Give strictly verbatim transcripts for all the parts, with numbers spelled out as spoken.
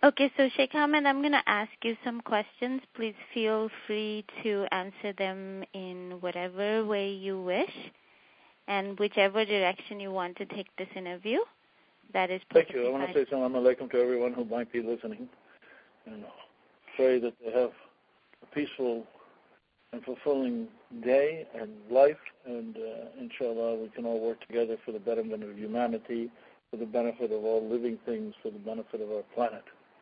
Okay, so Sheikh Ahmed, I'm going to ask you some questions. Please feel free to answer them in whatever way you wish and whichever direction you want to take this interview. That is perfectly Thank you. I want fine. to say salam alaikum to everyone who might be listening. And pray that they have a peaceful and fulfilling day and life. And uh, inshallah, we can all work together for the betterment of humanity, for the benefit of all living things, for the benefit of our planet.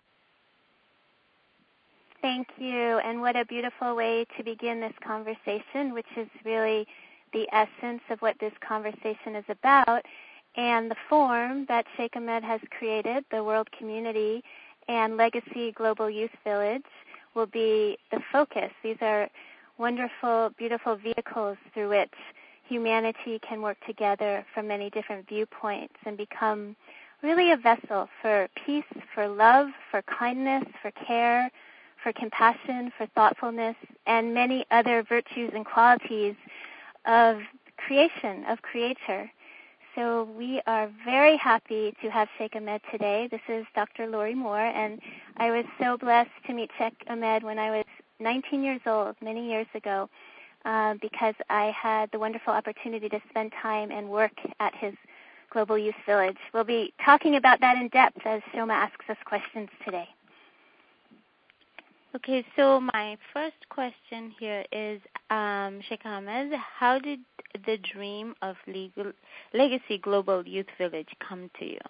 Thank you, and what a beautiful way to begin this conversation, which is really the essence of what this conversation is about, and the form that Sheikh Ahmed has created, the World Community and Legacy Global Youth Village, will be the focus. These are wonderful, beautiful vehicles through which humanity can work together from many different viewpoints and become really a vessel for peace, for love, for kindness, for care, for compassion, for thoughtfulness, and many other virtues and qualities of creation, of creator. So we are very happy to have Sheikh Ahmed today. This is Doctor Lori Moore, and I was so blessed to meet Sheikh Ahmed when I was nineteen years old, many years ago, uh, because I had the wonderful opportunity to spend time and work at his Global Youth Village. We'll be talking about that in depth as Shoma asks us questions today. Okay, so my first question here is, um, Sheikh Ahmed, how did the dream of legal, Legacy Global Youth Village come to you?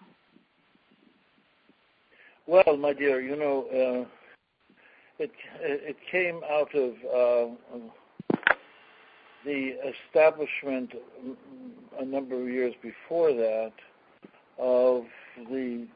Well, my dear, you know, uh, it it came out of uh, the establishment a number of years before that of the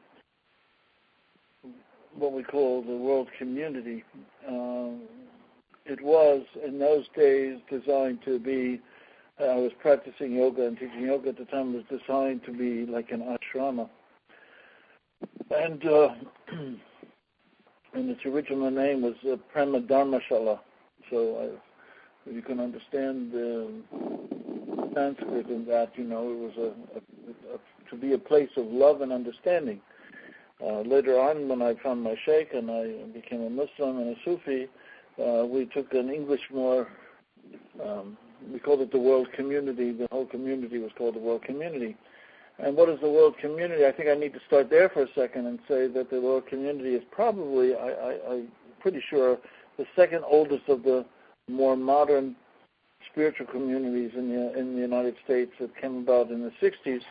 what we call the world community. Um, it was, in those days, designed to be, uh, I was practicing yoga and teaching yoga at the time, it was designed to be like an ashrama. And, uh, and its original name was uh, Prema Dharmashala. So I, you can understand the Sanskrit in that, you know, it was a, a, a, to be a place of love and understanding. Uh, later on, when I found my sheikh and I became a Muslim and a Sufi, uh, we took an English more, um, we called it the world community. The whole community was called the world community. And what is the world community? I think I need to start there for a second and say that the world community is probably, I, I, I'm pretty sure, the second oldest of the more modern spiritual communities in the, in the United States that came about in the sixties.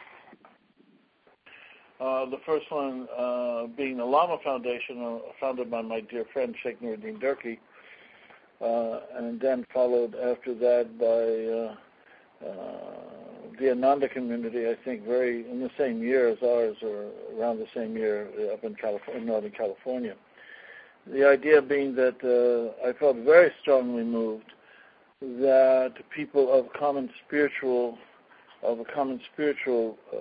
Uh, the first one uh, being the Lama Foundation, uh, founded by my dear friend Sheikh Nuruddin Durki, uh, and then followed after that by uh, uh, the Ananda community, I think very in the same year as ours, or around the same year up in California, Northern California. The idea being that uh, I felt very strongly moved that people of common spiritual, of a common spiritual uh,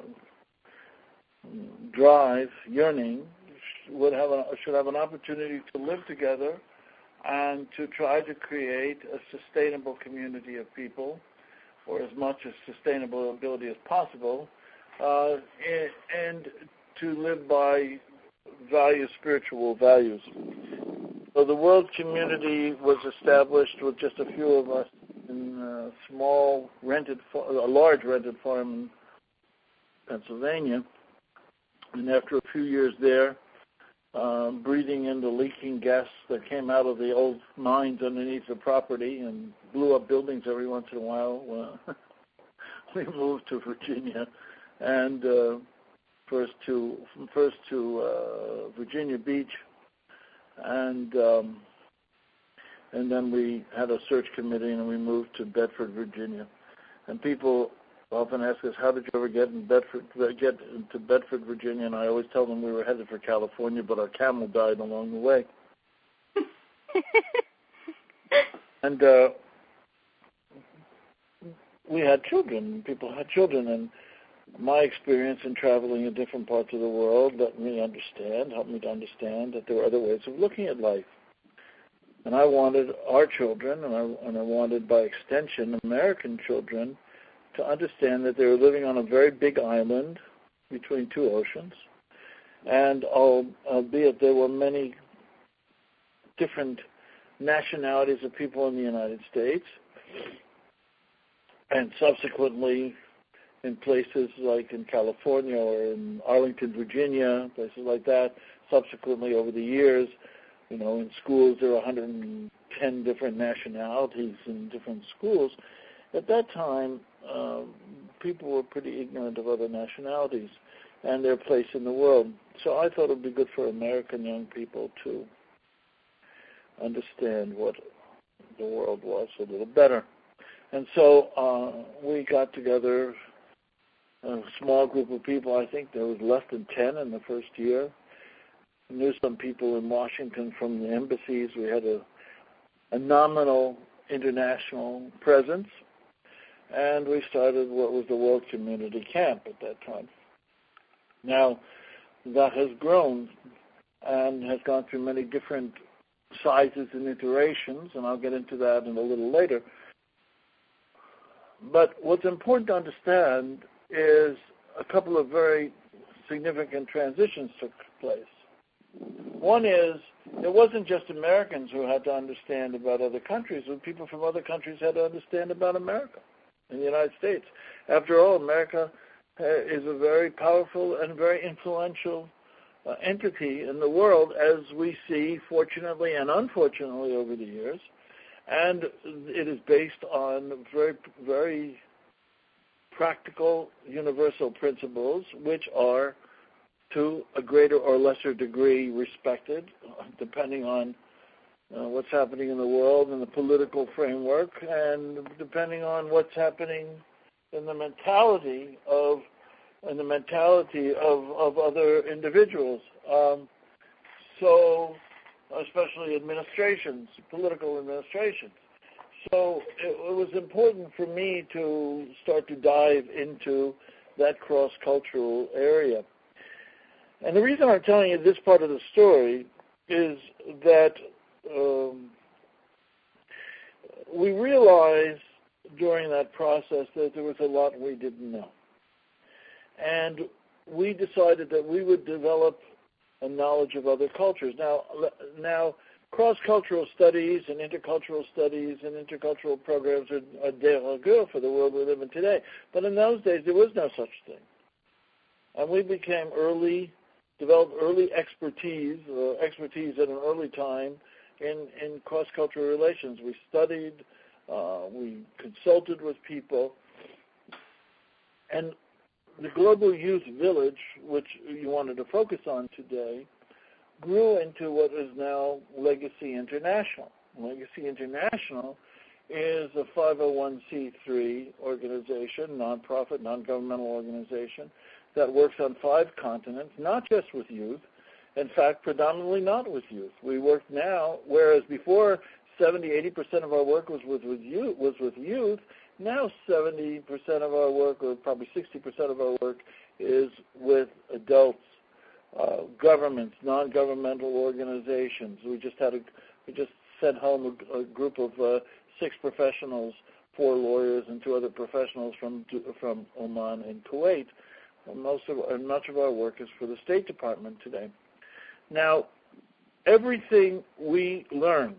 drive, yearning, would have a, should have an opportunity to live together and to try to create a sustainable community of people, or as much as sustainable ability as possible, uh, and, and to live by values, spiritual values. So the world community was established with just a few of us in a small rented, a large rented farm in Pennsylvania. And after a few years there, uh, breathing in the leaking gas that came out of the old mines underneath the property and blew up buildings every once in a while, uh, we moved to Virginia, and uh, first to first to uh, Virginia Beach, and um, and then we had a search committee and we moved to Bedford, Virginia. And people often ask us, how did you ever get in Bedford, get into Bedford, Virginia? And I always tell them we were headed for California, but our camel died along the way. and uh, we had children. People had children, and my experience in traveling in different parts of the world let me understand, helped me to understand that there were other ways of looking at life. And I wanted our children, and I, and I wanted, by extension, American children, to understand that they were living on a very big island between two oceans, And albeit there were many different nationalities of people in the United States, and subsequently in places like in California or in Arlington, Virginia, places like that, subsequently over the years, you know, in schools there are one hundred ten different nationalities in different schools. At that time, uh, people were pretty ignorant of other nationalities and their place in the world. So I thought it would be good for American young people to understand what the world was a little better. And so uh, we got together a small group of people. I think there was less than ten in the first year. I knew some people in Washington from the embassies. We had a, a nominal international presence. And we started what was the World Community Camp at that time. Now, that has grown and has gone through many different sizes and iterations, and I'll get into that in a little later. But what's important to understand is a couple of very significant transitions took place. One is, it wasn't just Americans who had to understand about other countries, but people from other countries had to understand about America in the United States. After all, America uh, is a very powerful and very influential uh, entity in the world, as we see, fortunately and unfortunately, over the years. And it is based on very, very practical, universal principles, which are, to a greater or lesser degree, respected, depending on uh, what's happening in the world and the political framework, and depending on what's happening in the mentality of in the mentality of, of other individuals. Um, so, especially administrations, political administrations. So it, it was important for me to start to dive into that cross-cultural area. And the reason I'm telling you this part of the story is that um, we realized during that process that there was a lot we didn't know. And we decided that we would develop a knowledge of other cultures. Now, now cross-cultural studies and intercultural studies and intercultural programs are, are de rigueur for the world we live in today. But in those days, there was no such thing. And we became early, developed early expertise, uh, expertise at an early time in, in cross-cultural relations. We studied, uh, we consulted with people, and the Global Youth Village, which you wanted to focus on today, grew into what is now Legacy International. Legacy International is a five oh one c three organization, nonprofit, non-governmental organization, that works on five continents, not just with youth. In fact, predominantly not with youth. We work now, whereas before seventy, eighty percent of our work was with, with youth, was with youth, now seventy percent of our work, or probably sixty percent of our work, is with adults, uh, governments, non-governmental organizations. We just had a, we just sent home a, a group of uh, six professionals, four lawyers and two other professionals from from Oman and Kuwait. And most of and much of our work is for the State Department today. Now, everything we learned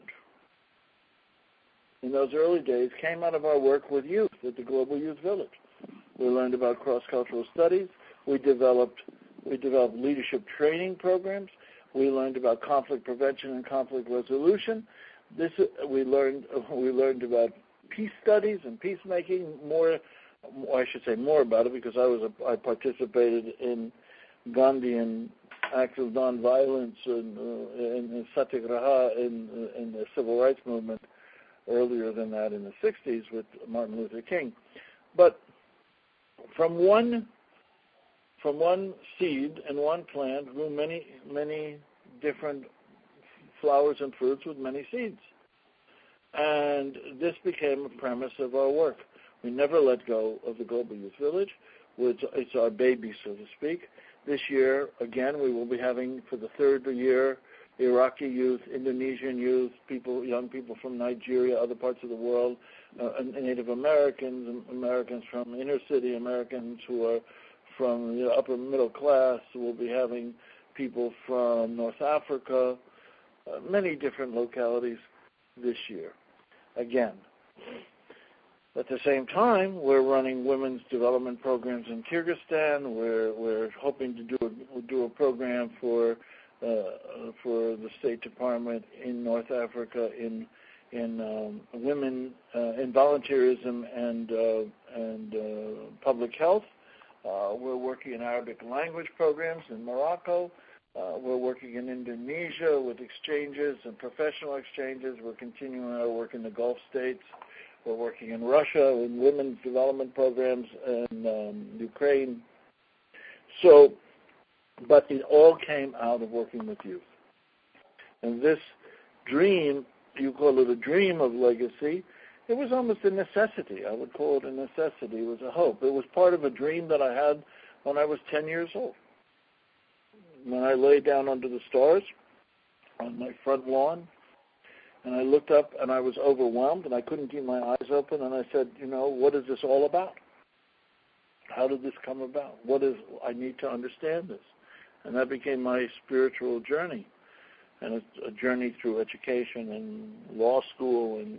in those early days came out of our work with youth at the Global Youth Village. We learned about cross-cultural studies. We developed we developed leadership training programs. We learned about conflict prevention and conflict resolution. This we learned we learned about peace studies and peacemaking. More, I should say more about it because I was a, I participated in Gandhian acts of nonviolence and, uh, and satyagraha in, in the civil rights movement earlier than that in the sixties with Martin Luther King. But from one from one seed and one plant grew many, many different flowers and fruits with many seeds. And this became a premise of our work. We never let go of the Global Youth Village. It's our baby, so to speak. This year, again, we will be having, for the third year, Iraqi youth, Indonesian youth, people, young people from Nigeria, other parts of the world, uh, Native Americans, Americans from inner city, Americans who are from the upper middle class. We'll be having people from North Africa, uh, many different localities this year. Again, at the same time, we're running women's development programs in Kyrgyzstan. We're we're hoping to do a, do a program for uh, for the State Department in North Africa in in um, women uh, in volunteerism and uh, and uh, public health. Uh, we're working in Arabic language programs in Morocco. Uh, we're working in Indonesia with exchanges and professional exchanges. We're continuing our work in the Gulf states. We're working in Russia in women's development programs in um, Ukraine. So, but it all came out of working with youth. And this dream, you call it a dream of legacy, it was almost a necessity. I would call it a necessity. It was a hope. It was part of a dream that I had when I was ten years old. When I lay down under the stars on my front lawn, and I looked up and I was overwhelmed and I couldn't keep my eyes open, and I said, you know, what is this all about? How did this come about? What is, I need to understand this. And that became my spiritual journey, and it's a journey through education and law school and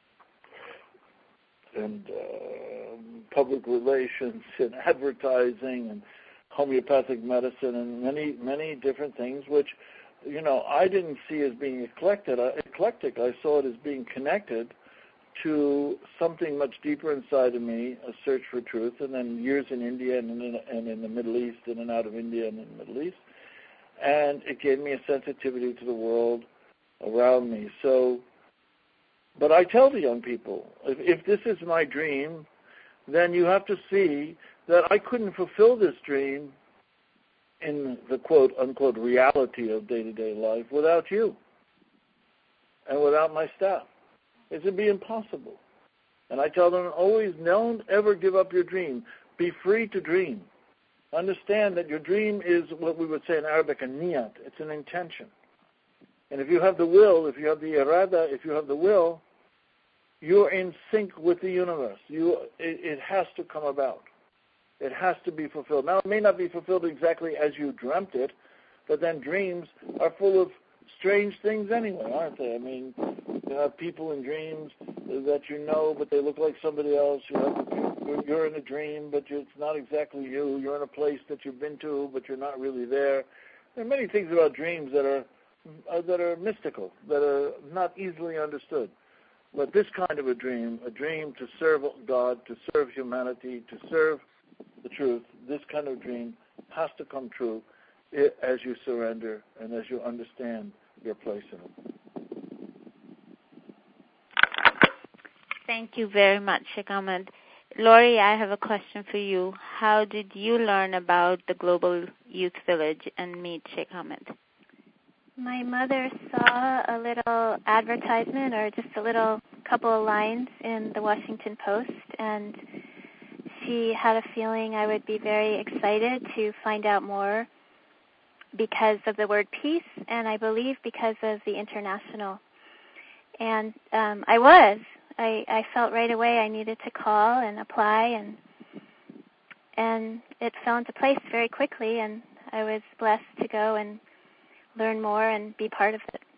and uh, public relations and advertising and homeopathic medicine and many, many different things, which, you know, I didn't see as being eclectic. Eclectic. I saw it as being connected to something much deeper inside of me, a search for truth, and then years in India and in, and in the Middle East, in and out of India and in the Middle East. And it gave me a sensitivity to the world around me. So, but I tell the young people, if, if this is my dream, then you have to see that I couldn't fulfill this dream in the quote, unquote, reality of day-to-day life without you and without my staff. It would be impossible. And I tell them always, don't ever give up your dream. Be free to dream. Understand that your dream is what we would say in Arabic, a niyat. It's an intention. And if you have the will, if you have the irada, if you have the will, you're in sync with the universe. You, it, it has to come about. It has to be fulfilled. Now, it may not be fulfilled exactly as you dreamt it, but then dreams are full of strange things anyway, aren't they? I mean, you have people in dreams that you know, but they look like somebody else. You have, you're in a dream, but it's not exactly you. You're in a place that you've been to, but you're not really there. There are many things about dreams that are uh, that are mystical, that are not easily understood. But this kind of a dream, a dream to serve God, to serve humanity, to serve the truth, this kind of dream has to come true as you surrender and as you understand your place in it. Thank you very much, Sheikh Ahmed. Laurie, I have a question for you. How did you learn about the Global Youth Village and meet Sheikh Ahmed? My mother saw a little advertisement or just a little couple of lines in the Washington Post, and she had a feeling I would be very excited to find out more because of the word peace, and I believe because of the international. And um, I was. I, I felt right away I needed to call and apply, and and it fell into place very quickly, and I was blessed to go and learn more and be part of it.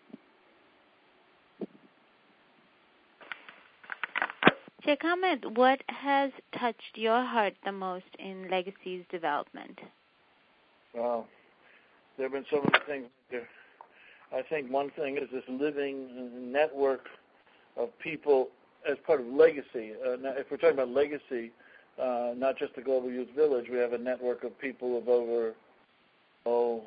Sheikh Ahmed, what has touched your heart the most in Legacy's development? Wow. There have been so many things there. I think one thing is this living network of people as part of Legacy. Uh, now, if we're talking about Legacy, uh, not just the Global Youth Village, we have a network of people of over, oh,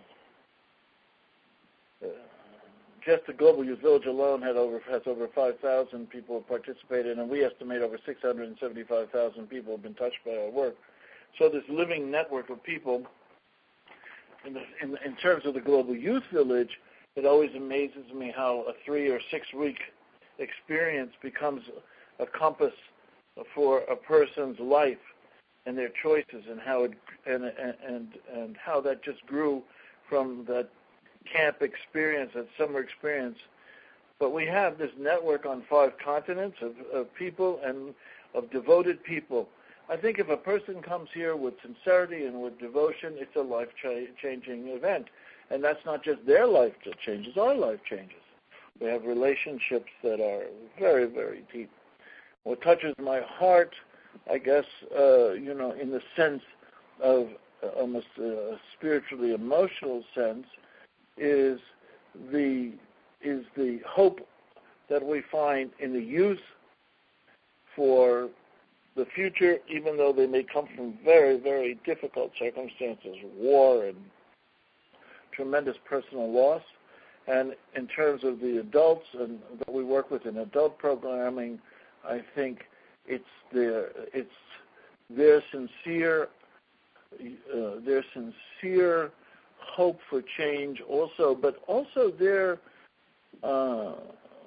uh, just the Global Youth Village alone had over has over five thousand people participated, and we estimate over six hundred seventy-five thousand people have been touched by our work. So this living network of people, in, the, in, in terms of the Global Youth Village, it always amazes me how a three or six week experience becomes a compass for a person's life and their choices, and how it and and and, and how that just grew from that camp experience, that summer experience. But we have this network on five continents of, of people and of devoted people. I think if a person comes here with sincerity and with devotion, it's a life-changing event. And that's not just their life that changes, our life changes. We have relationships that are very, very deep. What touches my heart, I guess, uh, you know, in the sense of almost a spiritually emotional sense, is the is the hope that we find in the youth for the future, even though they may come from very, very difficult circumstances, war and tremendous personal loss. And in terms of the adults and that we work with in adult programming, I think it's their it's their sincere uh, their sincere hope for change, also, but also their uh,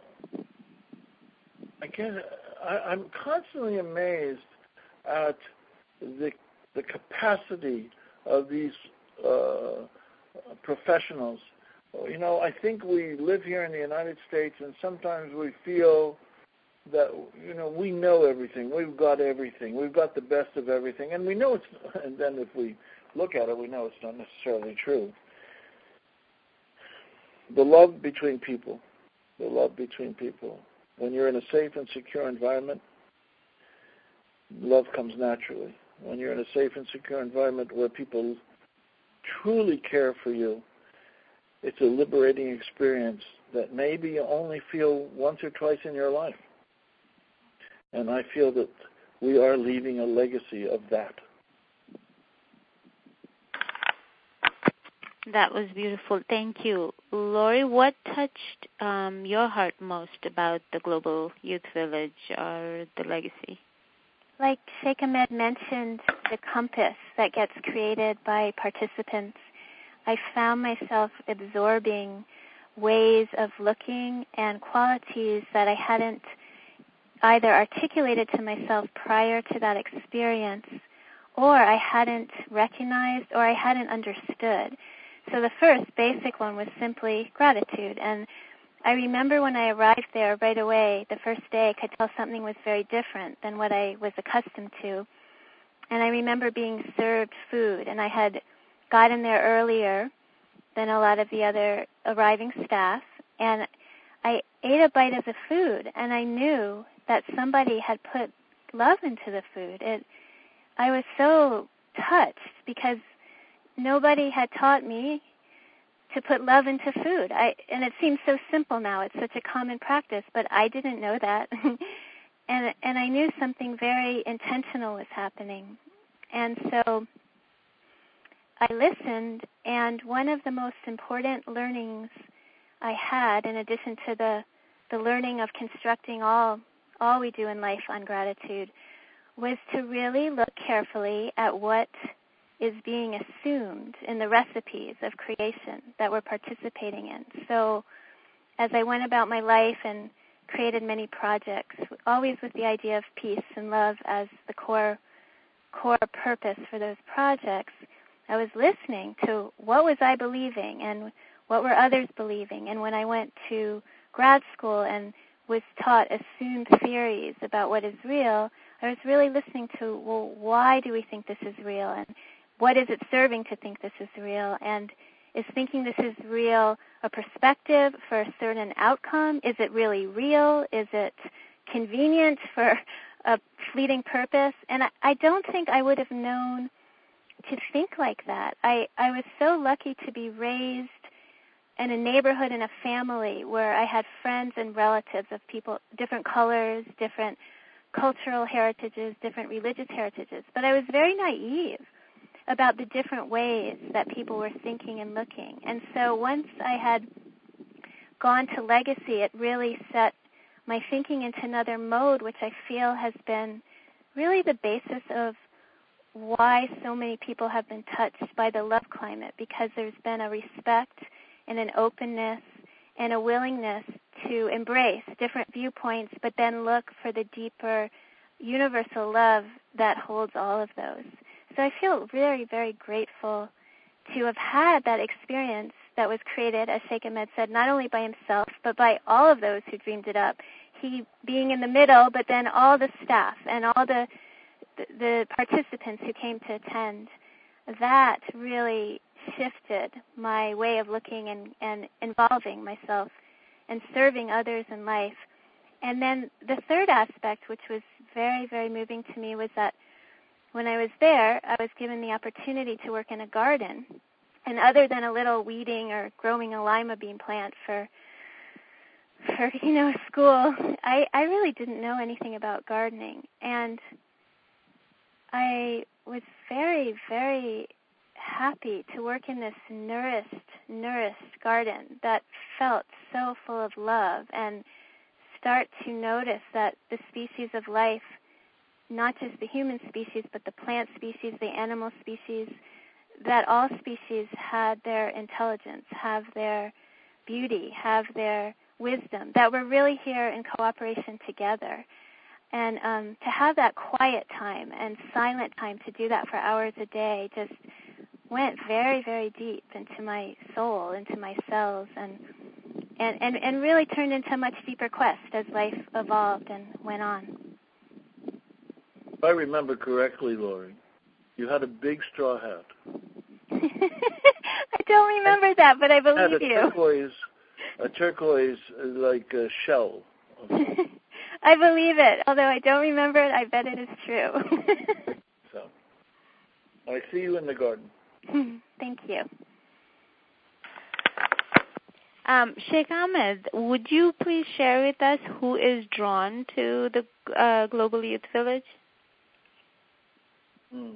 again, I, I'm constantly amazed at the the capacity of these uh, professionals. You know, I think we live here in the United States, and sometimes we feel that, you know, we know everything. We've got everything. We've got the best of everything. And we know it's, and then if we look at it, we know it's not necessarily true. The love between people, the love between people. When you're in a safe and secure environment, love comes naturally. When you're in a safe and secure environment where people truly care for you, it's a liberating experience that maybe you only feel once or twice in your life. And I feel that we are leaving a legacy of that. That was beautiful. Thank you. Lori, what touched um, your heart most about the Global Youth Village or the legacy? Like Sheikh Ahmed mentioned, the compass that gets created by participants. I found myself absorbing ways of looking and qualities that I hadn't either articulated to myself prior to that experience, or I hadn't recognized, or I hadn't understood. So the first basic one was simply gratitude. And I remember when I arrived there right away, the first day, I could tell something was very different than what I was accustomed to. And I remember being served food, and I had gotten there earlier than a lot of the other arriving staff, and I ate a bite of the food, and I knew that somebody had put love into the food. It, I was so touched because nobody had taught me to put love into food. I, and it seems so simple now. It's such a common practice, but I didn't know that. and and I knew something very intentional was happening. And so I listened, and one of the most important learnings I had, in addition to the, the learning of constructing all all we do in life on gratitude, was to really look carefully at what is being assumed in the recipes of creation that we're participating in. So as I went about my life and created many projects, always with the idea of peace and love as the core core purpose for those projects, I was listening to what was I believing and what were others believing. And when I went to grad school and was taught assumed theories about what is real, I was really listening to, well, why do we think this is real? And what is it serving to think this is real? And is thinking this is real a perspective for a certain outcome? Is it really real? Is it convenient for a fleeting purpose? And I, I don't think I would have known to think like that. I, I was so lucky to be raised in a neighborhood and a family where I had friends and relatives of people, different colors, different cultural heritages, different religious heritages. But I was very naive about the different ways that people were thinking and looking. And so once I had gone to Legacy, it really set my thinking into another mode, which I feel has been really the basis of why so many people have been touched by the love climate, because there's been a respect and an openness and a willingness to embrace different viewpoints, but then look for the deeper universal love that holds all of those. So I feel very, very grateful to have had that experience that was created, as Sheikh Ahmed said, not only by himself, but by all of those who dreamed it up. He being in the middle, but then all the staff and all the the participants who came to attend. That really shifted my way of looking and, and involving myself and serving others in life. And then the third aspect, which was very, very moving to me, was that when I was there, I was given the opportunity to work in a garden. And other than a little weeding or growing a lima bean plant for, for you know, school, I, I really didn't know anything about gardening. And I was very, very happy to work in this nourished, nourished garden that felt so full of love, and start to notice that the species of life, not just the human species, but the plant species, the animal species, that all species had their intelligence, have their beauty, have their wisdom, that we're really here in cooperation together. And um, to have that quiet time and silent time to do that for hours a day just went very, very deep into my soul, into my cells, and and, and, and really turned into a much deeper quest as life evolved and went on. If I remember correctly, Lori, you had a big straw hat. I don't remember that, but I believe had a you. Turquoise, a turquoise uh, like uh, shell. I believe it. Although I don't remember it, I bet it is true. So, I see you in the garden. Thank you. Um, Sheikh Ahmed, would you please share with us who is drawn to the uh, Global Youth Village? Hmm.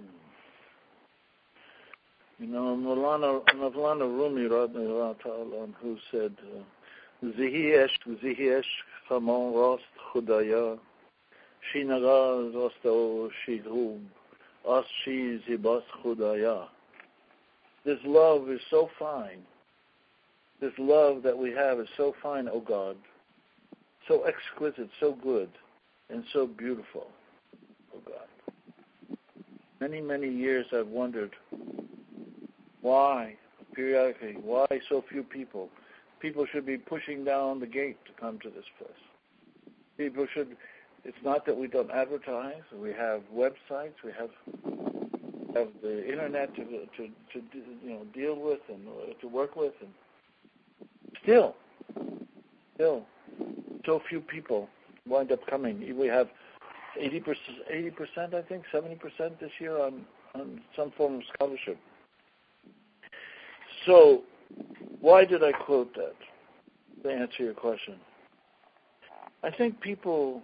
You know, Mawlana, Mawlana Rumi, who said, Zihi esh, zihi esh, chamon rost chudaya, shinaga rosto shidhub, as shi zibas chudaya. This love is so fine. This love that we have is so fine, O God, so exquisite, so good, and so beautiful, O God. Many, many years I've wondered why, periodically, why so few people. People should be pushing down the gate to come to this place. People should, it's not that we don't advertise. We have websites. We have have the internet to to, to you know deal with and uh, to work with, and still, still, so few people wind up coming. We have eighty percent, eighty percent, I think, seventy percent this year on on some form of scholarship. So, why did I quote that? To answer your question, I think people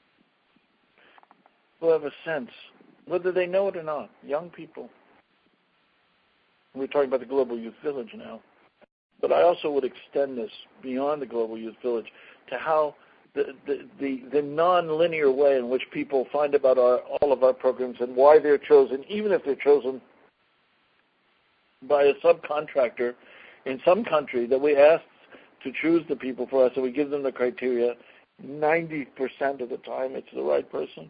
who have a sense, whether they know it or not, young people. We're talking about the Global Youth Village now, but I also would extend this beyond the Global Youth Village to how the the, the, the non-linear way in which people find about our, all of our programs and why they're chosen, even if they're chosen by a subcontractor in some country that we ask to choose the people for us, and we give them the criteria. ninety percent of the time, it's the right person.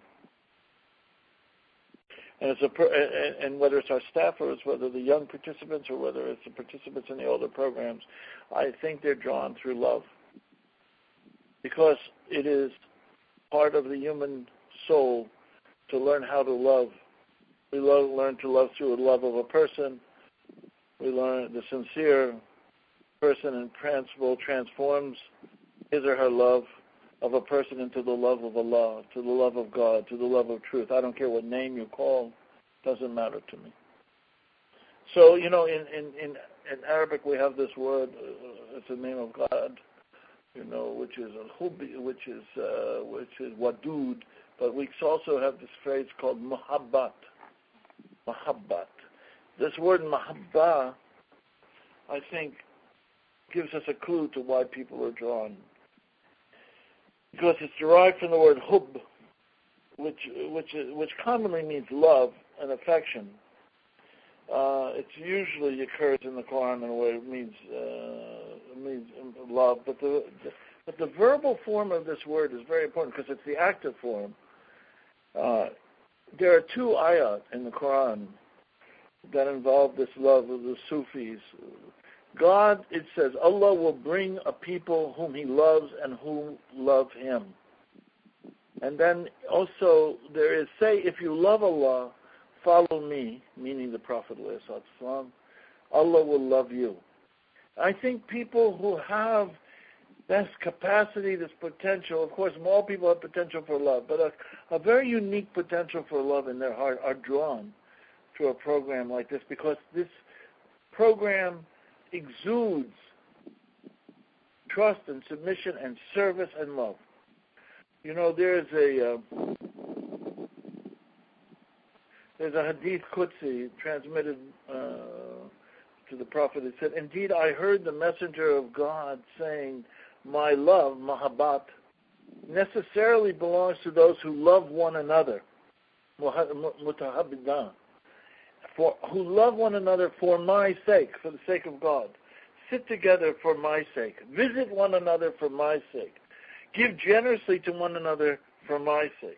And, it's a per, and, and whether it's our staffers, whether the young participants, or whether it's the participants in the older programs, I think they're drawn through love. Because it is part of the human soul to learn how to love. We love, learn to love through the love of a person. We learn the sincere person in principle transforms his or her love of a person into the love of Allah, to the love of God, to the love of truth. I don't care what name you call, doesn't matter to me. So, you know, in, in, in, in Arabic we have this word, uh, it's the name of God, you know, which is al-hubbi, which is uh, which is wadud, but we also have this phrase called muhabbat. Muhabbat. This word mahabbah, I think, gives us a clue to why people are drawn. Because it's derived from the word hub, which which which commonly means love and affection. Uh, it usually occurs in the Quran in a way it means uh, it means love, but the, the but the verbal form of this word is very important because it's the active form. Uh, there are two ayat in the Quran that involve this love of the Sufis. God, it says, Allah will bring a people whom He loves and who love Him. And then also there is, say, if you love Allah, follow me, meaning the Prophet ﷺ. Allah will love you. I think people who have this capacity, this potential, of course, all people have potential for love, but a, a very unique potential for love in their heart are drawn to a program like this, because this program exudes trust and submission and service and love. You know, there's a uh, there's a hadith Qudsi transmitted uh, to the Prophet. It said, "Indeed, I heard the Messenger of God saying, my love, mahabbat, necessarily belongs to those who love one another, mutahabbidan, for who love one another for my sake, for the sake of God. Sit together for my sake. Visit one another for my sake. Give generously to one another for my sake."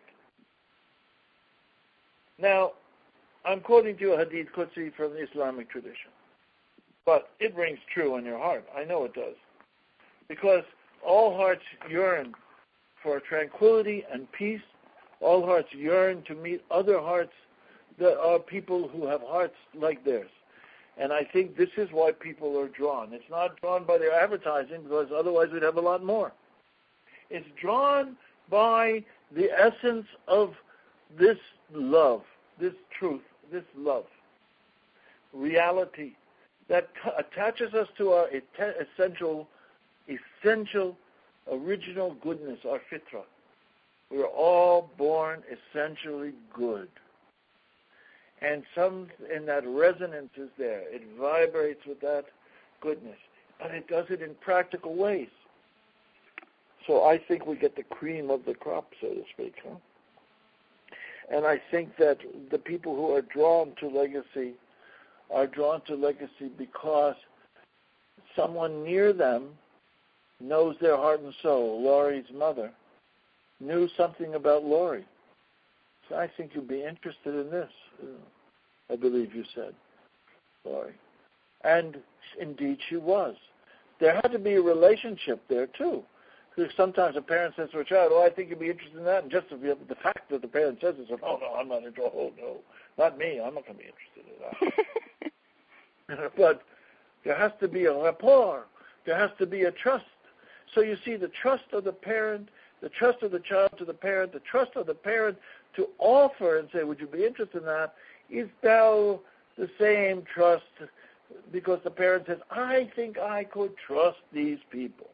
Now, I'm quoting to you a hadith Qudsi from the Islamic tradition, but it rings true in your heart. I know it does. Because all hearts yearn for tranquility and peace. All hearts yearn to meet other hearts that are people who have hearts like theirs. And I think this is why people are drawn. It's not drawn by their advertising, because otherwise we'd have a lot more. It's drawn by the essence of this love, this truth, this love, reality that t- attaches us to our et- essential, essential, original goodness, our fitra. We are all born essentially good. And some, in that resonance is there. It vibrates with that goodness. But it does it in practical ways. So I think we get the cream of the crop, so to speak. Huh? And I think that the people who are drawn to legacy are drawn to legacy because someone near them knows their heart and soul. Laurie's mother knew something about Laurie. So I think you'd be interested in this, I believe you said, Laurie. And indeed she was. There had to be a relationship there, too. Because sometimes a parent says to a child, oh, I think you'd be interested in that. And just the fact that the parent says it, oh, no, I'm not interested. Oh, no, not me. I'm not going to be interested in that. But there has to be a rapport. There has to be a trust. So you see, the trust of the parent, the trust of the child to the parent, the trust of the parent to offer and say, would you be interested in that, is now the same trust, because the parent says, I think I could trust these people.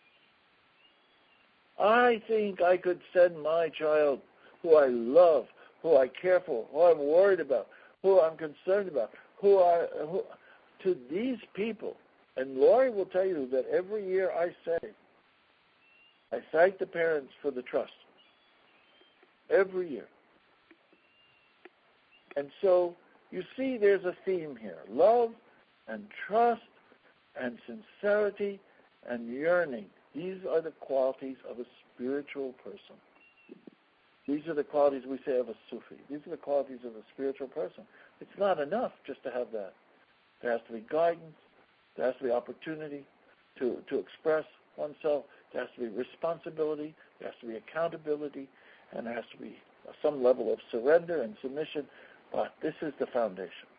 I think I could send my child, who I love, who I care for, who I'm worried about, who I'm concerned about, who I, who, to these people. And Laurie will tell you that every year I say, I thank the parents for the trust. Every year. And so, you see there's a theme here. Love and trust and sincerity and yearning. These are the qualities of a spiritual person. These are the qualities we say of a Sufi. These are the qualities of a spiritual person. It's not enough just to have that. There has to be guidance. There has to be opportunity to, to express oneself. There has to be responsibility. There has to be accountability. And there has to be some level of surrender and submission. But this is the foundation.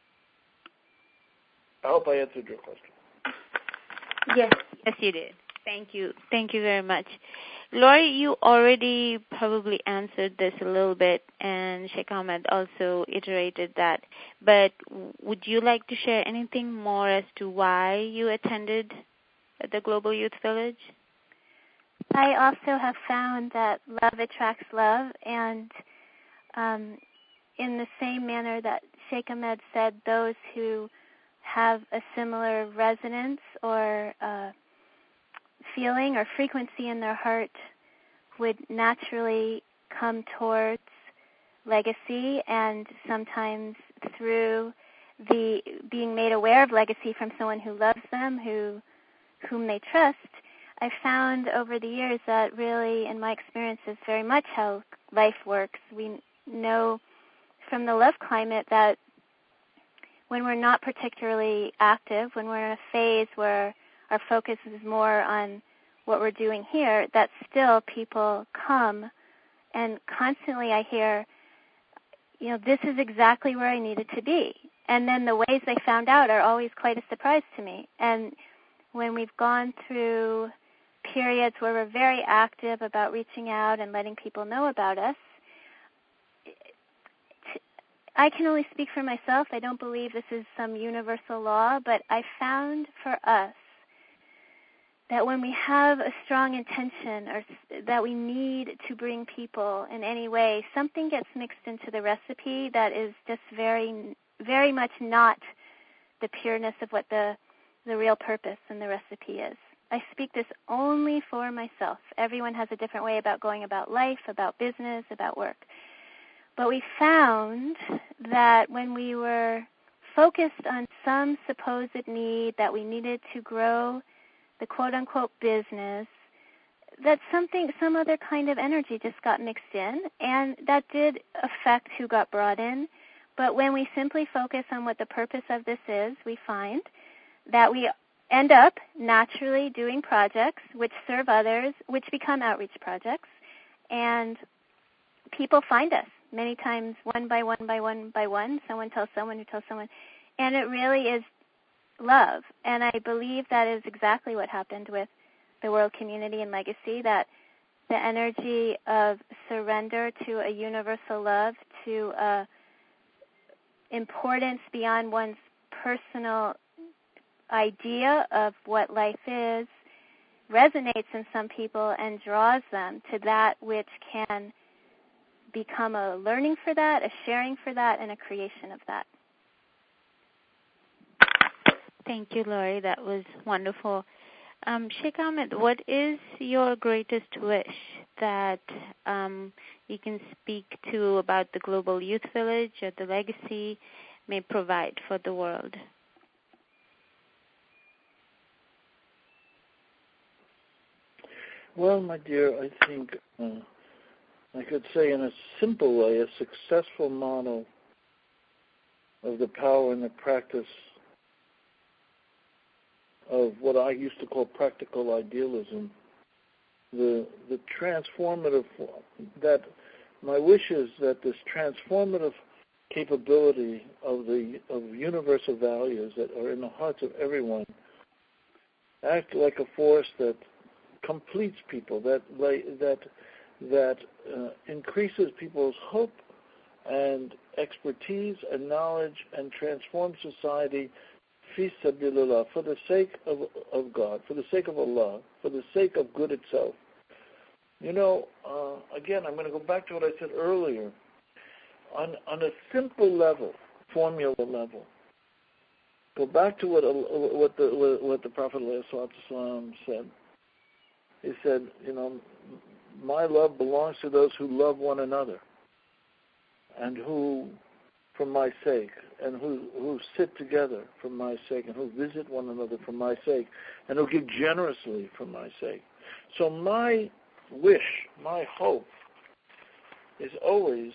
I hope I answered your question. Yes, yes you did. Thank you. Thank you very much. Laurie, you already probably answered this a little bit, and Sheikh Ahmed also iterated that. But would you like to share anything more as to why you attended the Global Youth Village? I also have found that love attracts love, and um, in the same manner that Sheikh Ahmed said, those who have a similar resonance or uh, feeling or frequency in their heart would naturally come towards legacy, and sometimes through the being made aware of legacy from someone who loves them, who whom they trust, I found over the years that really, in my experience, is very much how life works. We know from the love climate that when we're not particularly active, when we're in a phase where our focus is more on what we're doing here, that still people come, and constantly I hear, you know, this is exactly where I needed to be. and then the ways they found out are always quite a surprise to me. And when we've gone through periods where we're very active about reaching out and letting people know about us, I can only speak for myself. I don't believe this is some universal law, but I found for us that when we have a strong intention or that we need to bring people in any way, something gets mixed into the recipe that is just very, very much not the pureness of what the, the real purpose in the recipe is. I speak this only for myself. Everyone has a different way about going about life, about business, about work. But we found that when we were focused on some supposed need that we needed to grow the quote-unquote business, that something, some other kind of energy just got mixed in, and that did affect who got brought in. But when we simply focus on what the purpose of this is, we find that we end up naturally doing projects which serve others, which become outreach projects, and people find us many times one by one by one by one. Someone tells someone who tells someone, and it really is love. And I believe that is exactly what happened with the World Community and Legacy, that the energy of surrender to a universal love, to a importance beyond one's personal idea of what life is, resonates in some people and draws them to that which can become a learning for that, a sharing for that, and a creation of that. Thank you, Laurie. That was wonderful. Um, Sheikh Ahmed, what is your greatest wish that um, you can speak to about the Global Youth Village or the Legacy may provide for the world? Well, my dear, I think uh, I could say in a simple way, a successful model of the power and the practice of what I used to call practical idealism, the the transformative, that my wish is that this transformative capability of the of universal values that are in the hearts of everyone act like a force that completes people, that that that uh, increases people's hope and expertise and knowledge and transforms society fi sabilillah, for the sake of, of God, for the sake of Allah, for the sake of good itself. You know, uh, again, I'm going to go back to what I said earlier. On, on a simple level, formula level, go back to what what the what the Prophet ﷺ said. He said, you know, my love belongs to those who love one another and who, for my sake, and who, who sit together for my sake, and who visit one another for my sake, and who give generously for my sake. So my wish, my hope, is always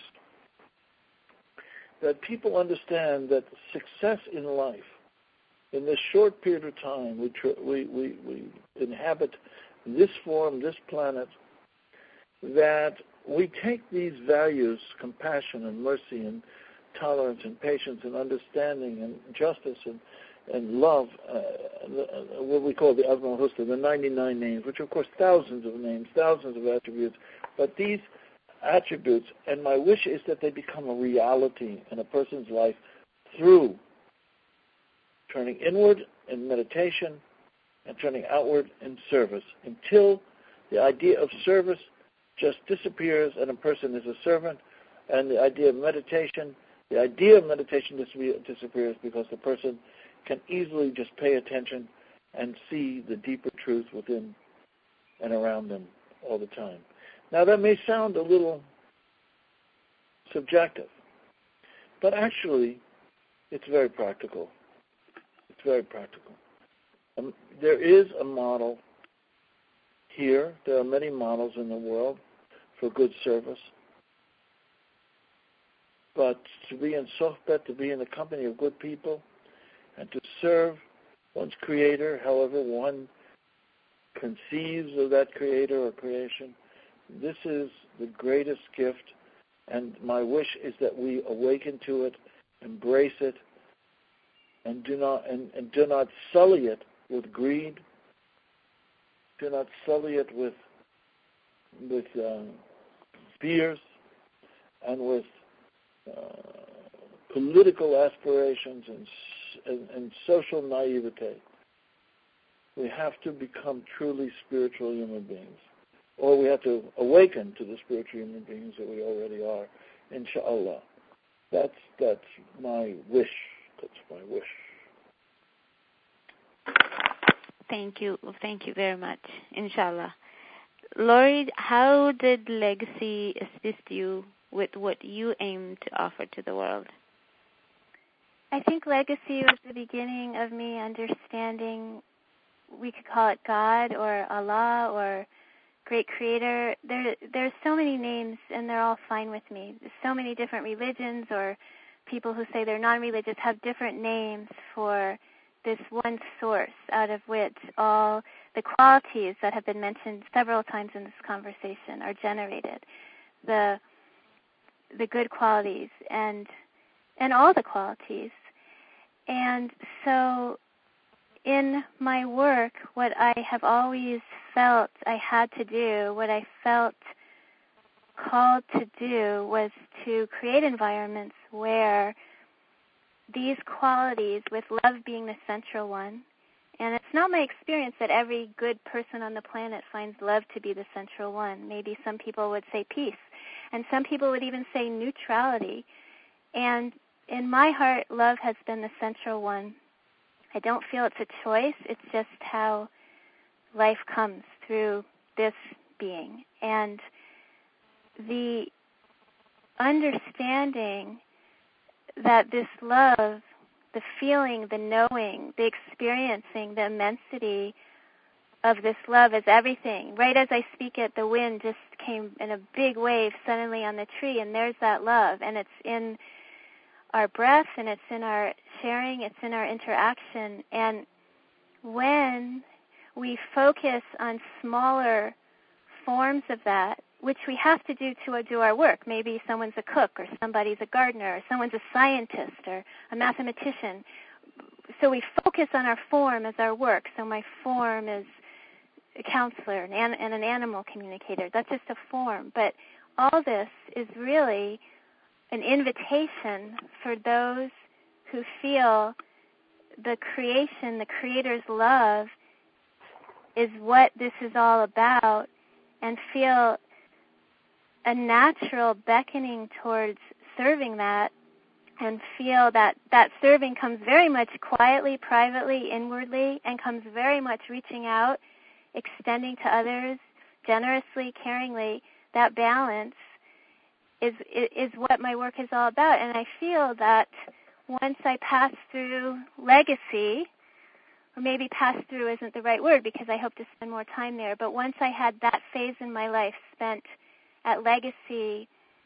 that people understand that success in life, in this short period of time, we, tr- we, we, we inhabit this form, this planet, that we take these values, compassion and mercy and tolerance and patience and understanding and justice and, and love, uh, what we call the Asma al-Husna, the ninety-nine names, which are, of course, thousands of names, thousands of attributes, but these attributes, and my wish is that they become a reality in a person's life through turning inward in meditation and turning outward in service, until the idea of service just disappears and a person is a servant, and the idea of meditation, the idea of meditation disappears because the person can easily just pay attention and see the deeper truth within and around them all the time. Now, that may sound a little subjective, but actually, it's very practical. It's very practical. Um, there is a model here. There are many models in the world for good service. But to be in sohbet, to be in the company of good people, and to serve one's creator, however one conceives of that creator or creation, this is the greatest gift, and my wish is that we awaken to it, embrace it, and do not and, and do not sully it with greed. Do not sully it with with uh, fears and with uh, political aspirations and, and, and social naivete. We have to become truly spiritual human beings, or we have to awaken to the spiritual human beings that we already are, inshallah. That's that's my wish. That's my wish. Thank you. Thank you very much. Inshallah. Laurie, how did Legacy assist you with what you aim to offer to the world? I think Legacy was the beginning of me understanding, we could call it God or Allah or Great Creator. There, there's so many names, and they're all fine with me. There's so many different religions, or people who say they're non-religious have different names for this one source out of which all the qualities that have been mentioned several times in this conversation are generated. The the good qualities and and all the qualities. And so in my work, what I have always felt I had to do, what I felt called to do, was to create environments where these qualities, with love being the central one, and it's not my experience that every good person on the planet finds love to be the central one. Maybe some people would say peace, and some people would even say neutrality. And in my heart, love has been the central one. I don't feel it's a choice. It's just how life comes through this being. And the understanding that this love, the feeling, the knowing, the experiencing, the immensity of this love is everything. Right as I speak it, the wind just came in a big wave suddenly on the tree, and there's that love. And it's in our breath, and it's in our sharing, it's in our interaction. And when we focus on smaller forms of that, which we have to do to do our work. Maybe someone's a cook, or somebody's a gardener, or someone's a scientist, or a mathematician. So we focus on our form as our work. So my form is a counselor and an animal communicator. That's just a form. But all this is really an invitation for those who feel the creation, the Creator's love, is what this is all about, and feel a natural beckoning towards serving that, and feel that that serving comes very much quietly, privately, inwardly, and comes very much reaching out, extending to others, generously, caringly. That balance is is what my work is all about. And I feel that once I pass through Legacy, or maybe pass through isn't the right word because I hope to spend more time there, but once I had that phase in my life spent at Legacy,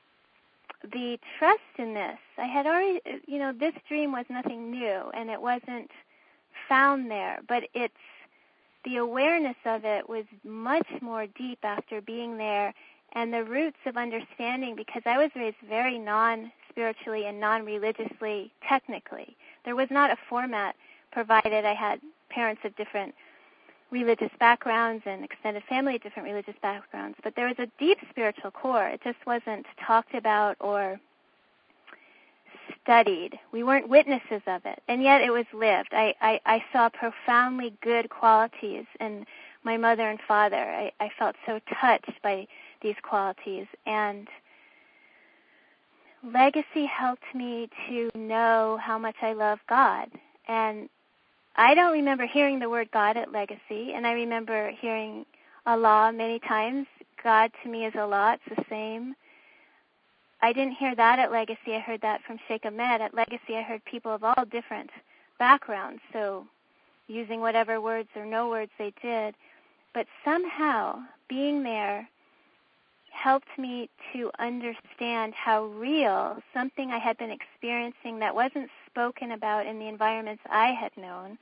the trust in this, I had already, you know, this dream was nothing new, and it wasn't found there, but it's, the awareness of it was much more deep after being there, and the roots of understanding, because I was raised very non-spiritually and non-religiously, technically. There was not a format provided. I had parents of different religious backgrounds and extended family of different religious backgrounds, but there was a deep spiritual core. It just wasn't talked about or studied. We weren't witnesses of it, and yet it was lived. I, I, I saw profoundly good qualities in my mother and father. I, I felt so touched by these qualities, and Legacy helped me to know how much I love God. And I don't remember hearing the word God at Legacy, and I remember hearing Allah many times. God to me is Allah. It's the same. I didn't hear that at Legacy. I heard that from Sheikh Ahmed. At Legacy, I heard people of all different backgrounds, so using whatever words or no words they did. But somehow, being there helped me to understand how real something I had been experiencing that wasn't spoken about in the environments I had known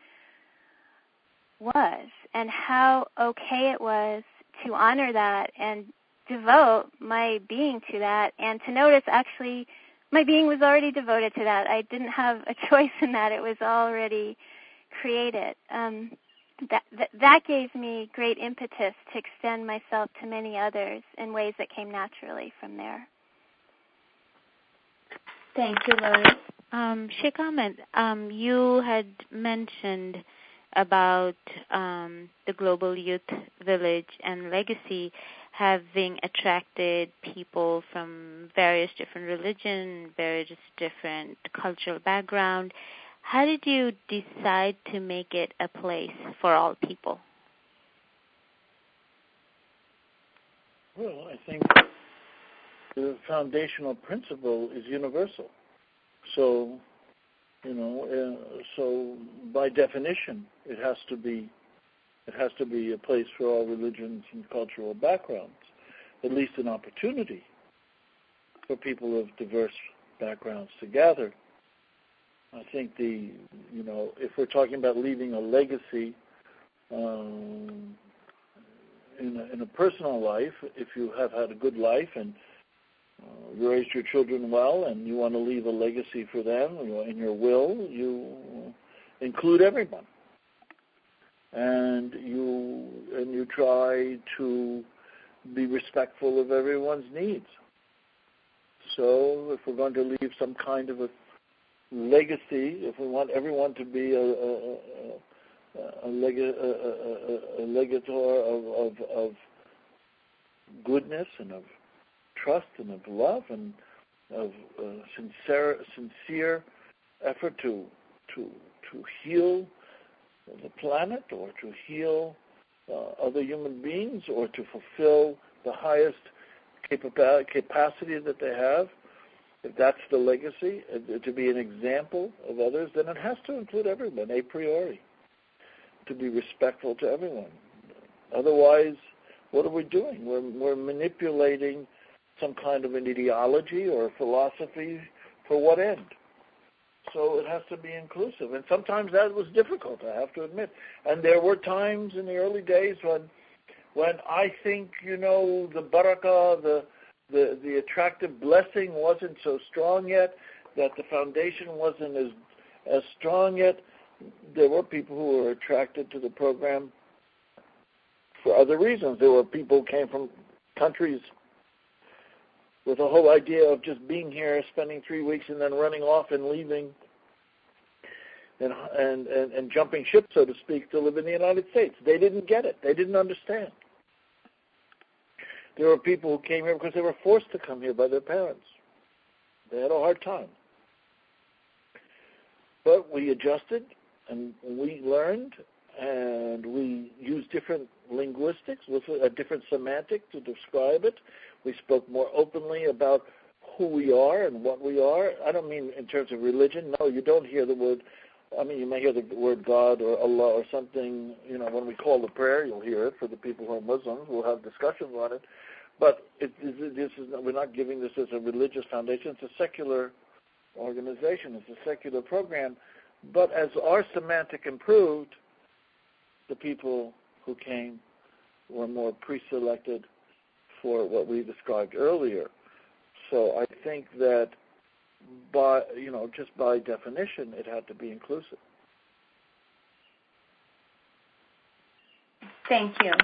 was, and how okay it was to honor that and devote my being to that, and to notice actually my being was already devoted to that. I didn't have a choice in that. It was already created. Um, that, that that gave me great impetus to extend myself to many others in ways that came naturally from there. Thank you, Lori. Um, Sheikh Ahmed, um, you had mentioned about um, the Global Youth Village and Legacy having attracted people from various different religions, various different cultural background. How did you decide to make it a place for all people? Well, I think the foundational principle is universal. So, you know, uh, so by definition, it has to be, it has to be a place for all religions and cultural backgrounds, at least an opportunity for people of diverse backgrounds to gather. I think the, you know, if we're talking about leaving a legacy um, in, a, in a personal life, if you have had a good life and uh, you raised your children well and you want to leave a legacy for them, you know, in your will, you include everyone. And you and you try to be respectful of everyone's needs. So if we're going to leave some kind of a legacy, if we want everyone to be a, a, a, a, leg, a, a, a legator of, of, of goodness and of trust and of love and of uh, sincere, sincere effort to to to heal the planet or to heal uh, other human beings or to fulfill the highest capa- capacity that they have, if that's the legacy, uh, to be an example of others, then it has to include everyone, a priori, to be respectful to everyone. Otherwise, what are we doing? We're, we're manipulating some kind of an ideology or a philosophy for what end? So it has to be inclusive. And sometimes that was difficult, I have to admit. And there were times in the early days when when I think, you know, the barakah, the the, the attractive blessing wasn't so strong yet, that the foundation wasn't as as strong yet. There were people who were attracted to the program for other reasons. There were people who came from countries with the whole idea of just being here, spending three weeks, and then running off and leaving and, and, and, and jumping ship, so to speak, to live in the United States. They didn't get it. They didn't understand. There were people who came here because they were forced to come here by their parents. They had a hard time. But we adjusted, and we learned, and we used different linguistics, with a different semantic to describe it. We spoke more openly about who we are and what we are. I don't mean in terms of religion. No, you don't hear the word, I mean, you may hear the word God or Allah or something, you know, when we call the prayer, you'll hear it. For the people who are Muslims, we'll have discussions on it. But it, this is, we're not giving this as a religious foundation. It's a secular organization. It's a secular program. But as our semantic improved, the people who came were more pre-selected for what we described earlier. So I think that by, you know, just by definition, it had to be inclusive. Thank you.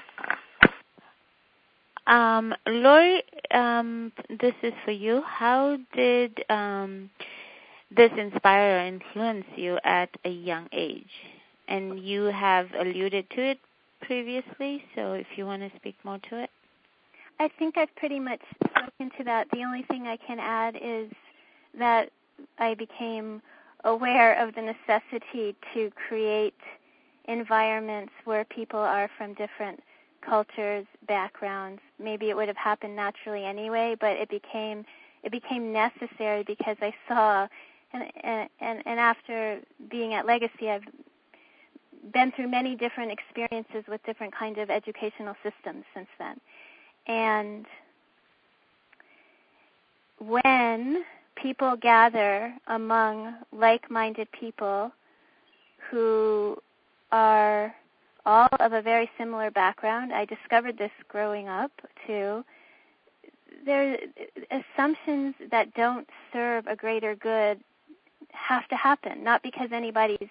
Um, Lori, um, this is for you. How did um, this inspire or influence you at a young age? And you have alluded to it previously, so if you want to speak more to it. I think I've pretty much spoken to that. The only thing I can add is that I became aware of the necessity to create environments where people are from different cultures, backgrounds. Maybe it would have happened naturally anyway, but it became it became necessary because I saw, and and and after being at Legacy, I've been through many different experiences with different kinds of educational systems since then. And when people gather among like-minded people who are all of a very similar background, I discovered this growing up too, there assumptions that don't serve a greater good have to happen, not because anybody's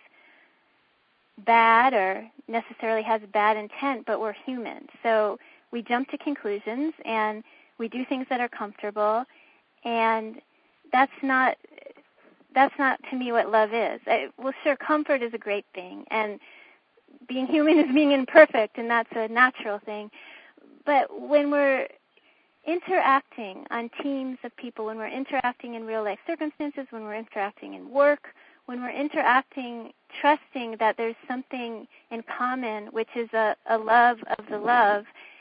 bad or necessarily has bad intent, but we're human. So we jump to conclusions and we do things that are comfortable, and that's not that's not to me what love is. I, well, sure, comfort is a great thing, and being human is being imperfect, and that's a natural thing. But when we're interacting on teams of people, when we're interacting in real life circumstances, when we're interacting in work, when we're interacting, trusting that there's something in common, which is a, a love of the love,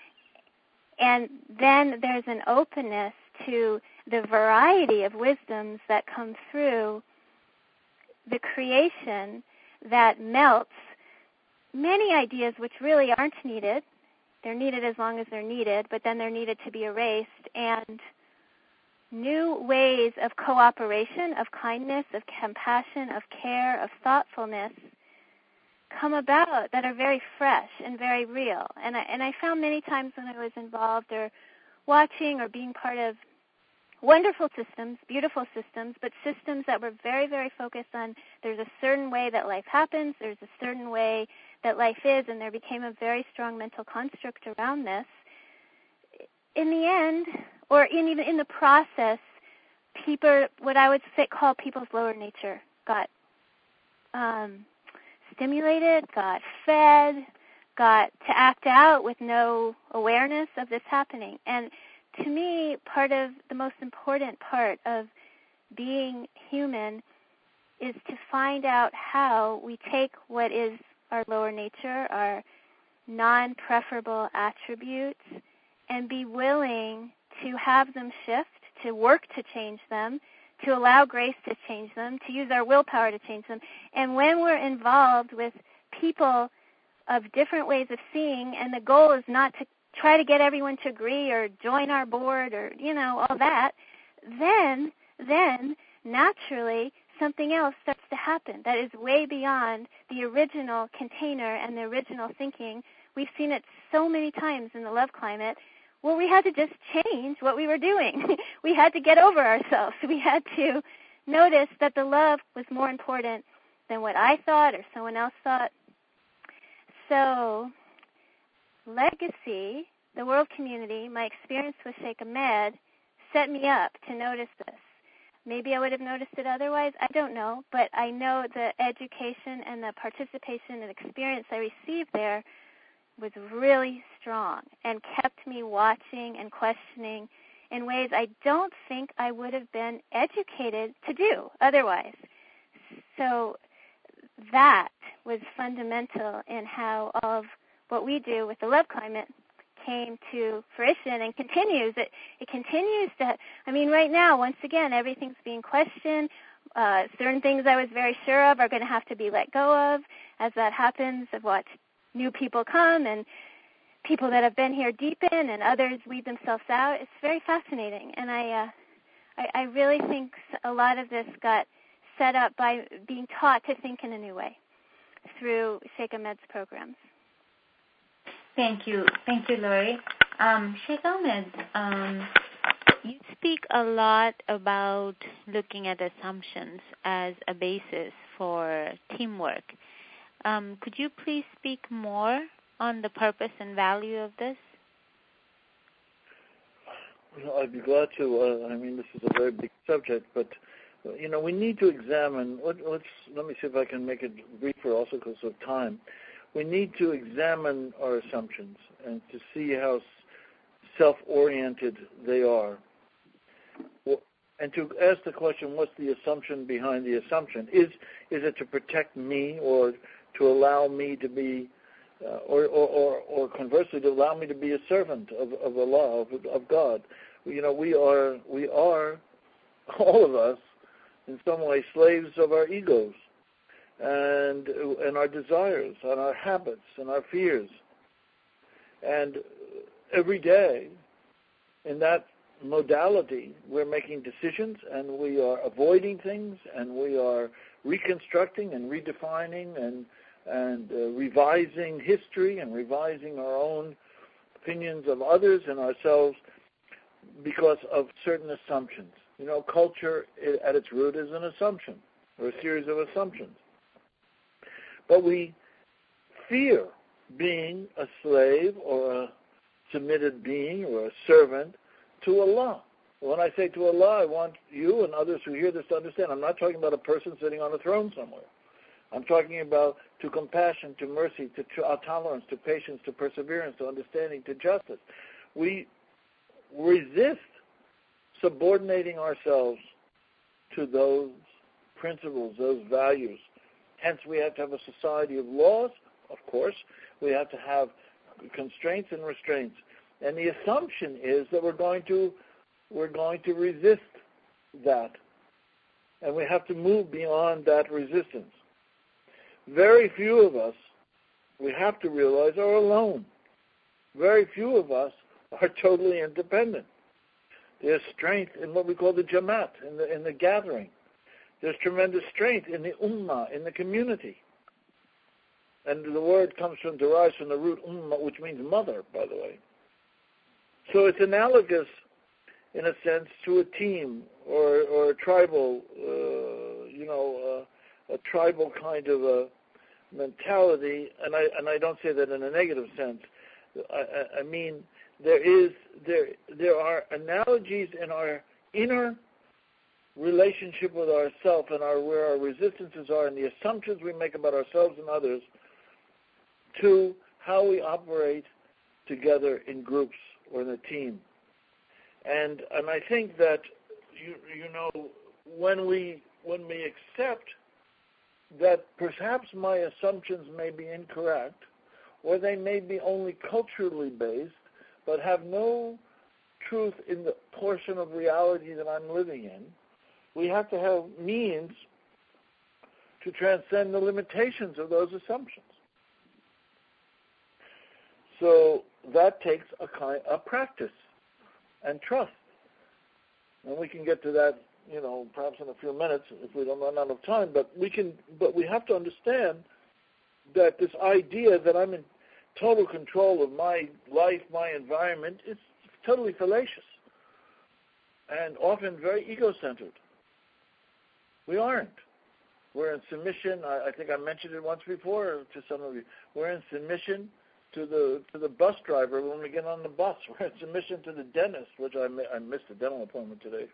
and then there's an openness to the variety of wisdoms that come through the creation that melts many ideas which really aren't needed. They're needed as long as they're needed, but then they're needed to be erased, and new ways of cooperation, of kindness, of compassion, of care, of thoughtfulness come about that are very fresh and very real. And I, and I found many times when I was involved or watching or being part of wonderful systems, beautiful systems, but systems that were very, very focused on there's a certain way that life happens, there's a certain way that life is, and there became a very strong mental construct around this. In the end, or in, even in the process, people, what I would say, call people's lower nature, got um, stimulated, got fed, got to act out with no awareness of this happening. And to me, part of the most important part of being human is to find out how we take what is our lower nature, our non-preferable attributes, and be willing to have them shift, to work to change them, to allow grace to change them, to use our willpower to change them. And when we're involved with people of different ways of seeing, and the goal is not to try to get everyone to agree or join our board or, you know, all that, then, then naturally something else starts to happen that is way beyond the original container and the original thinking. We've seen it so many times in the love climate. Well, we had to just change what we were doing. We had to get over ourselves. We had to notice that the love was more important than what I thought or someone else thought. So legacy, the world community, my experience with Sheikh Ahmed set me up to notice this. Maybe I would have noticed it otherwise. I don't know. But I know the education and the participation and experience I received there was really strong and kept me watching and questioning in ways I don't think I would have been educated to do otherwise. So that was fundamental in how all of what we do with the love climate came to fruition and continues. It, it continues to, I mean, right now, once again, everything's being questioned. Uh, certain things I was very sure of are going to have to be let go of. As that happens, I've watched new people come and people that have been here deepen and others weed themselves out. It's very fascinating. And I, uh, I, I really think a lot of this got set up by being taught to think in a new way through Sheikh Ahmed's programs. Thank you. Thank you, Lori. Um, Sheikh Ahmed, um, you speak a lot about looking at assumptions as a basis for teamwork. Um, could you please speak more on the purpose and value of this? Well, I'd be glad to. Uh, I mean, this is a very big subject, but you know, we need to examine. Let, let's let me see if I can make it briefer, also because of time. We need to examine our assumptions and to see how self-oriented they are. And to ask the question, what's the assumption behind the assumption? Is is it to protect me or to allow me to be, uh, or, or, or, or conversely, to allow me to be a servant of, of Allah, of, of God? You know, we are, we are, all of us, in some way, slaves of our egos. And and our desires, and our habits, and our fears. And every day, in that modality, we're making decisions, and we are avoiding things, and we are reconstructing and redefining and and uh, revising history and revising our own opinions of others and ourselves because of certain assumptions. You know, culture at its root is an assumption, or a series of assumptions. But we fear being a slave or a submitted being or a servant to Allah. When I say to Allah, I want you and others who hear this to understand, I'm not talking about a person sitting on a throne somewhere. I'm talking about to compassion, to mercy, to tolerance, to patience, to perseverance, to understanding, to justice. We resist subordinating ourselves to those principles, those values. Hence, we have to have a society of laws, of course. We have to have constraints and restraints. And the assumption is that we're going to we're going to resist that. And we have to move beyond that resistance. Very few of us, we have to realize, are alone. Very few of us are totally independent. There's strength in what we call the Jamaat, in the, in the gathering. There's tremendous strength in the Ummah, in the community. And the word comes from, derives from the root Ummah, which means mother, by the way. So it's analogous, in a sense, to a team or, or a tribal, uh, you know, uh, a tribal kind of a mentality. And I and I don't say that in a negative sense. I, I mean, there is there there are analogies in our inner relationship with ourselves and our where our resistances are and the assumptions we make about ourselves and others to how we operate together in groups or in a team. And and I think that you you know when we when we accept that perhaps my assumptions may be incorrect, or they may be only culturally based, but have no truth in the portion of reality that I'm living in, we have to have means to transcend the limitations of those assumptions. So that takes a kind a practice and trust. And we can get to that, you know, perhaps in a few minutes if we don't run out of time, but we can but we have to understand that this idea that I'm in total control of my life, my environment, is totally fallacious and often very ego-centered. We aren't. We're in submission. I, I think I mentioned it once before to some of you. We're in submission to the to the bus driver when we get on the bus. We're in submission to the dentist, which I, I missed a dental appointment today.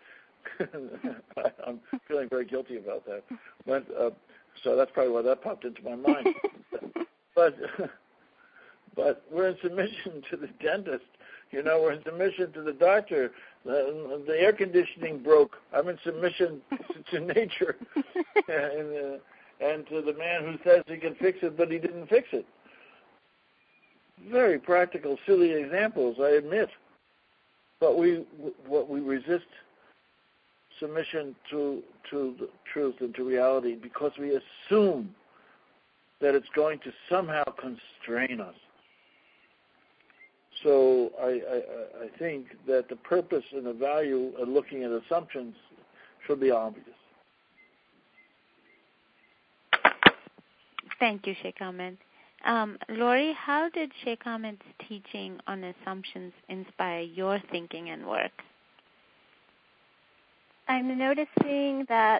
I'm feeling very guilty about that. But, uh, so that's probably why that popped into my mind. but but we're in submission to the dentist. You know, we're in submission to the doctor. The, the air conditioning broke. I'm in submission to, to nature and, uh, and to the man who says he can fix it, but he didn't fix it. Very practical, silly examples, I admit. But we what we resist submission to to the truth and to reality because we assume that it's going to somehow constrain us. So I, I, I think that the purpose and the value of looking at assumptions should be obvious. Thank you, Sheikh Ahmed. Um, Lori, how did Sheikh Ahmed's teaching on assumptions inspire your thinking and work? I'm noticing that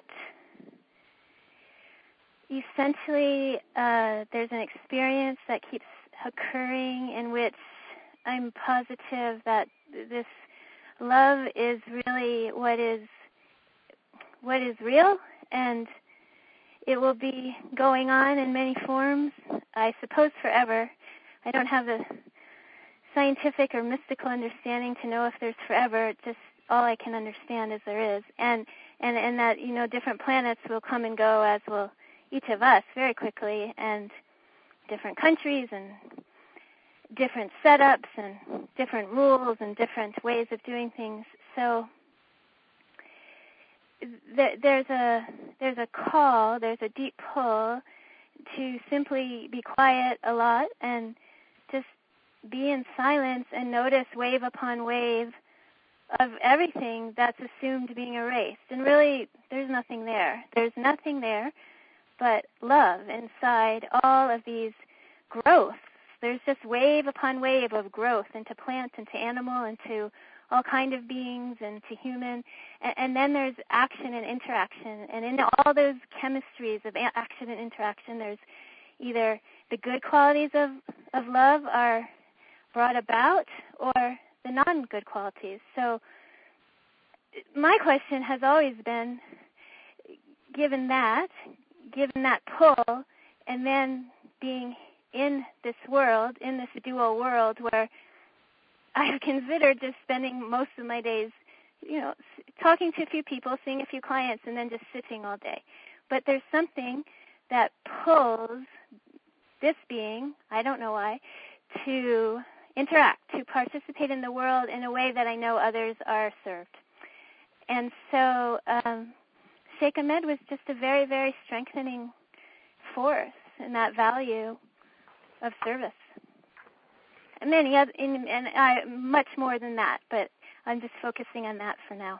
essentially uh, there's an experience that keeps occurring in which I'm positive that this love is really what is what is real, and it will be going on in many forms, I suppose forever. I don't have the scientific or mystical understanding to know if there's forever. It's just all I can understand is there is. And, and, and that, you know, different planets will come and go, as will each of us, very quickly, and different countries and different setups and different rules and different ways of doing things. So there's a there's a call, there's a deep pull to simply be quiet a lot and just be in silence and notice wave upon wave of everything that's assumed being erased. And really, there's nothing there. There's nothing there but love inside all of these growths There's just wave upon wave of growth into plant, into animal, into all kind of beings, into human. And, and then there's action and interaction. And in all those chemistries of a- action and interaction, there's either the good qualities of, of love are brought about or the non-good qualities. So my question has always been, given that, given that pull, and then being in this world, in this dual world where I have considered just spending most of my days, you know, talking to a few people, seeing a few clients, and then just sitting all day. But there's something that pulls this being, I don't know why, to interact, to participate in the world in a way that I know others are served. And so um, Sheikh Ahmed was just a very, very strengthening force in that value of service. And many other, and, and I, much more than that, but I'm just focusing on that for now.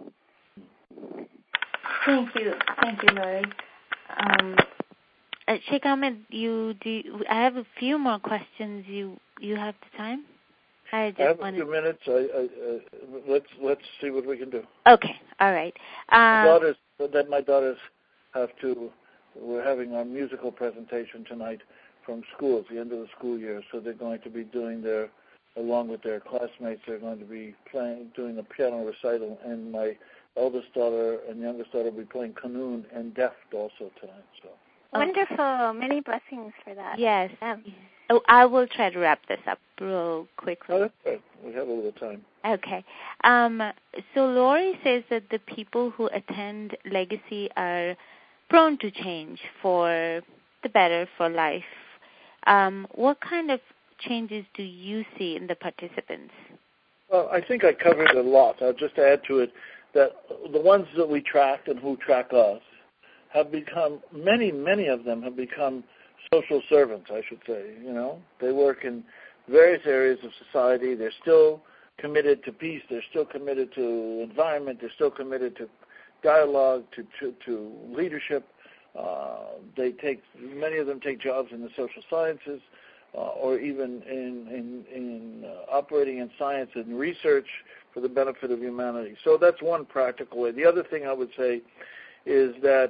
Thank you, thank you, Laurie. Um, uh, Sheikh Ahmed, you do. I have a few more questions. You you have the time? I just I have wanted... a few minutes. I, I, uh, let's let's see what we can do. Okay, all right. Um, my daughters, that my daughters have to. We're having our musical presentation tonight from school. It's the end of the school year, so they're going to be doing their, along with their classmates, they're going to be playing, doing a piano recital, and my eldest daughter and youngest daughter will be playing Qanun and Deft also tonight. So wonderful. Many blessings for that. Yes. Um, oh, I will try to wrap this up real quickly. Oh, that's good. We have a little time. Okay. Um, so Laurie says that the people who attend Legacy are prone to change for the better, for life. Um, what kind of changes do you see in the participants? Well, I think I covered a lot. I'll just add to it that the ones that we tracked and who track us have become, many, many of them have become social servants, I should say. You know, they work in various areas of society. They're still committed to peace. They're still committed to environment. They're still committed to dialogue, to, to, to leadership. Uh, they take, many of them take jobs in the social sciences, uh, or even in, in, in uh, operating in science and research for the benefit of humanity. So that's one practical way. The other thing I would say is that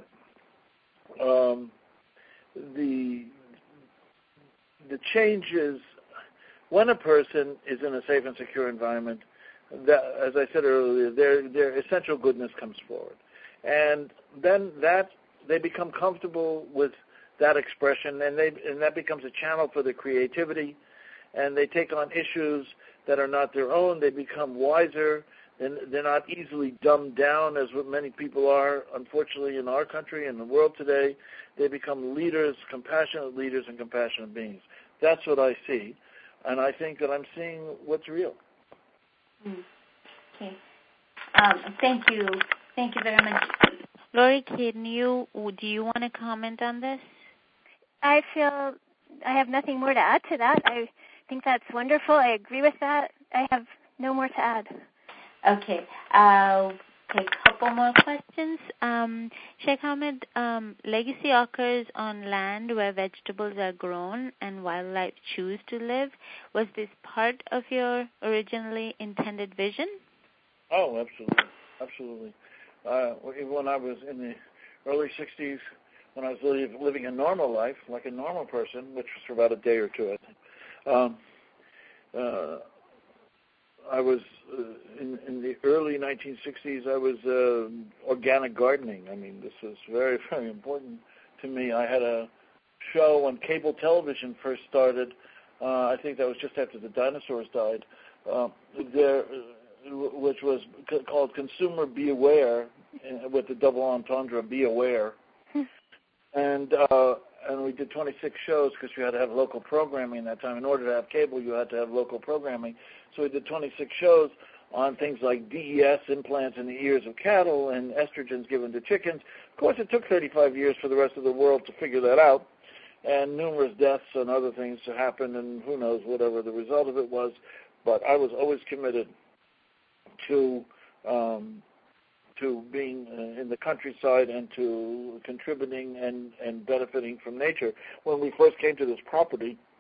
um, the the changes, when a person is in a safe and secure environment, that, as I said earlier, their their essential goodness comes forward, and then that they become comfortable with that expression, and they and that becomes a channel for their creativity, and they take on issues that are not their own. They become wiser, and they're not easily dumbed down as what many people are, unfortunately, in our country and the world today. They become leaders, compassionate leaders and compassionate beings. That's what I see, and I think that I'm seeing what's real. Okay. Um, thank you. Thank you very much. Laurie, can you, do you want to comment on this? I feel I have nothing more to add to that. I think that's wonderful. I agree with that. I have no more to add. Okay. I'll take a couple more questions. Um, Sheikh Ahmed, um, legacy occurs on land where vegetables are grown and wildlife choose to live. Was this part of your originally intended vision? Oh, absolutely. Absolutely. Uh, even when I was in the early sixties, when I was living, living a normal life, like a normal person, which was for about a day or two, I think, um, uh, I was, uh, in, in the early nineteen sixties, I was uh, organic gardening. I mean, this was very, very important to me. I had a show when cable television first started. Uh, I think that was just after the dinosaurs died. Uh, there, which was c- called Consumer Be Aware, with the double entendre, Be Aware. and uh, and we did twenty-six shows because you had to have local programming at that time. In order to have cable, you had to have local programming. So we did twenty-six shows on things like D E S, implants in the ears of cattle, and estrogens given to chickens. Of course, it took thirty-five years for the rest of the world to figure that out, and numerous deaths and other things to happen, and who knows, whatever the result of it was. But I was always committed to um, to being uh, in the countryside and to contributing and, and benefiting from nature. When we first came to this property,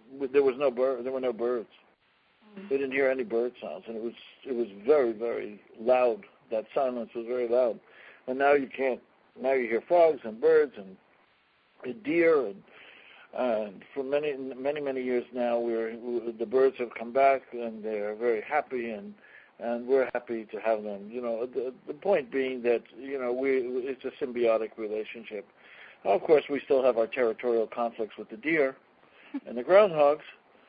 there was no bird, there were no birds. Mm-hmm. We didn't hear any bird sounds, and it was it was very, very loud. That silence was very loud. And now you can't. Now you hear frogs and birds and, and deer, and and for many, many, many years now, we're we, the birds have come back, and they're very happy, and and we're happy to have them. You know, the the point being that you know we it's a symbiotic relationship. Of course, we still have our territorial conflicts with the deer and the groundhogs.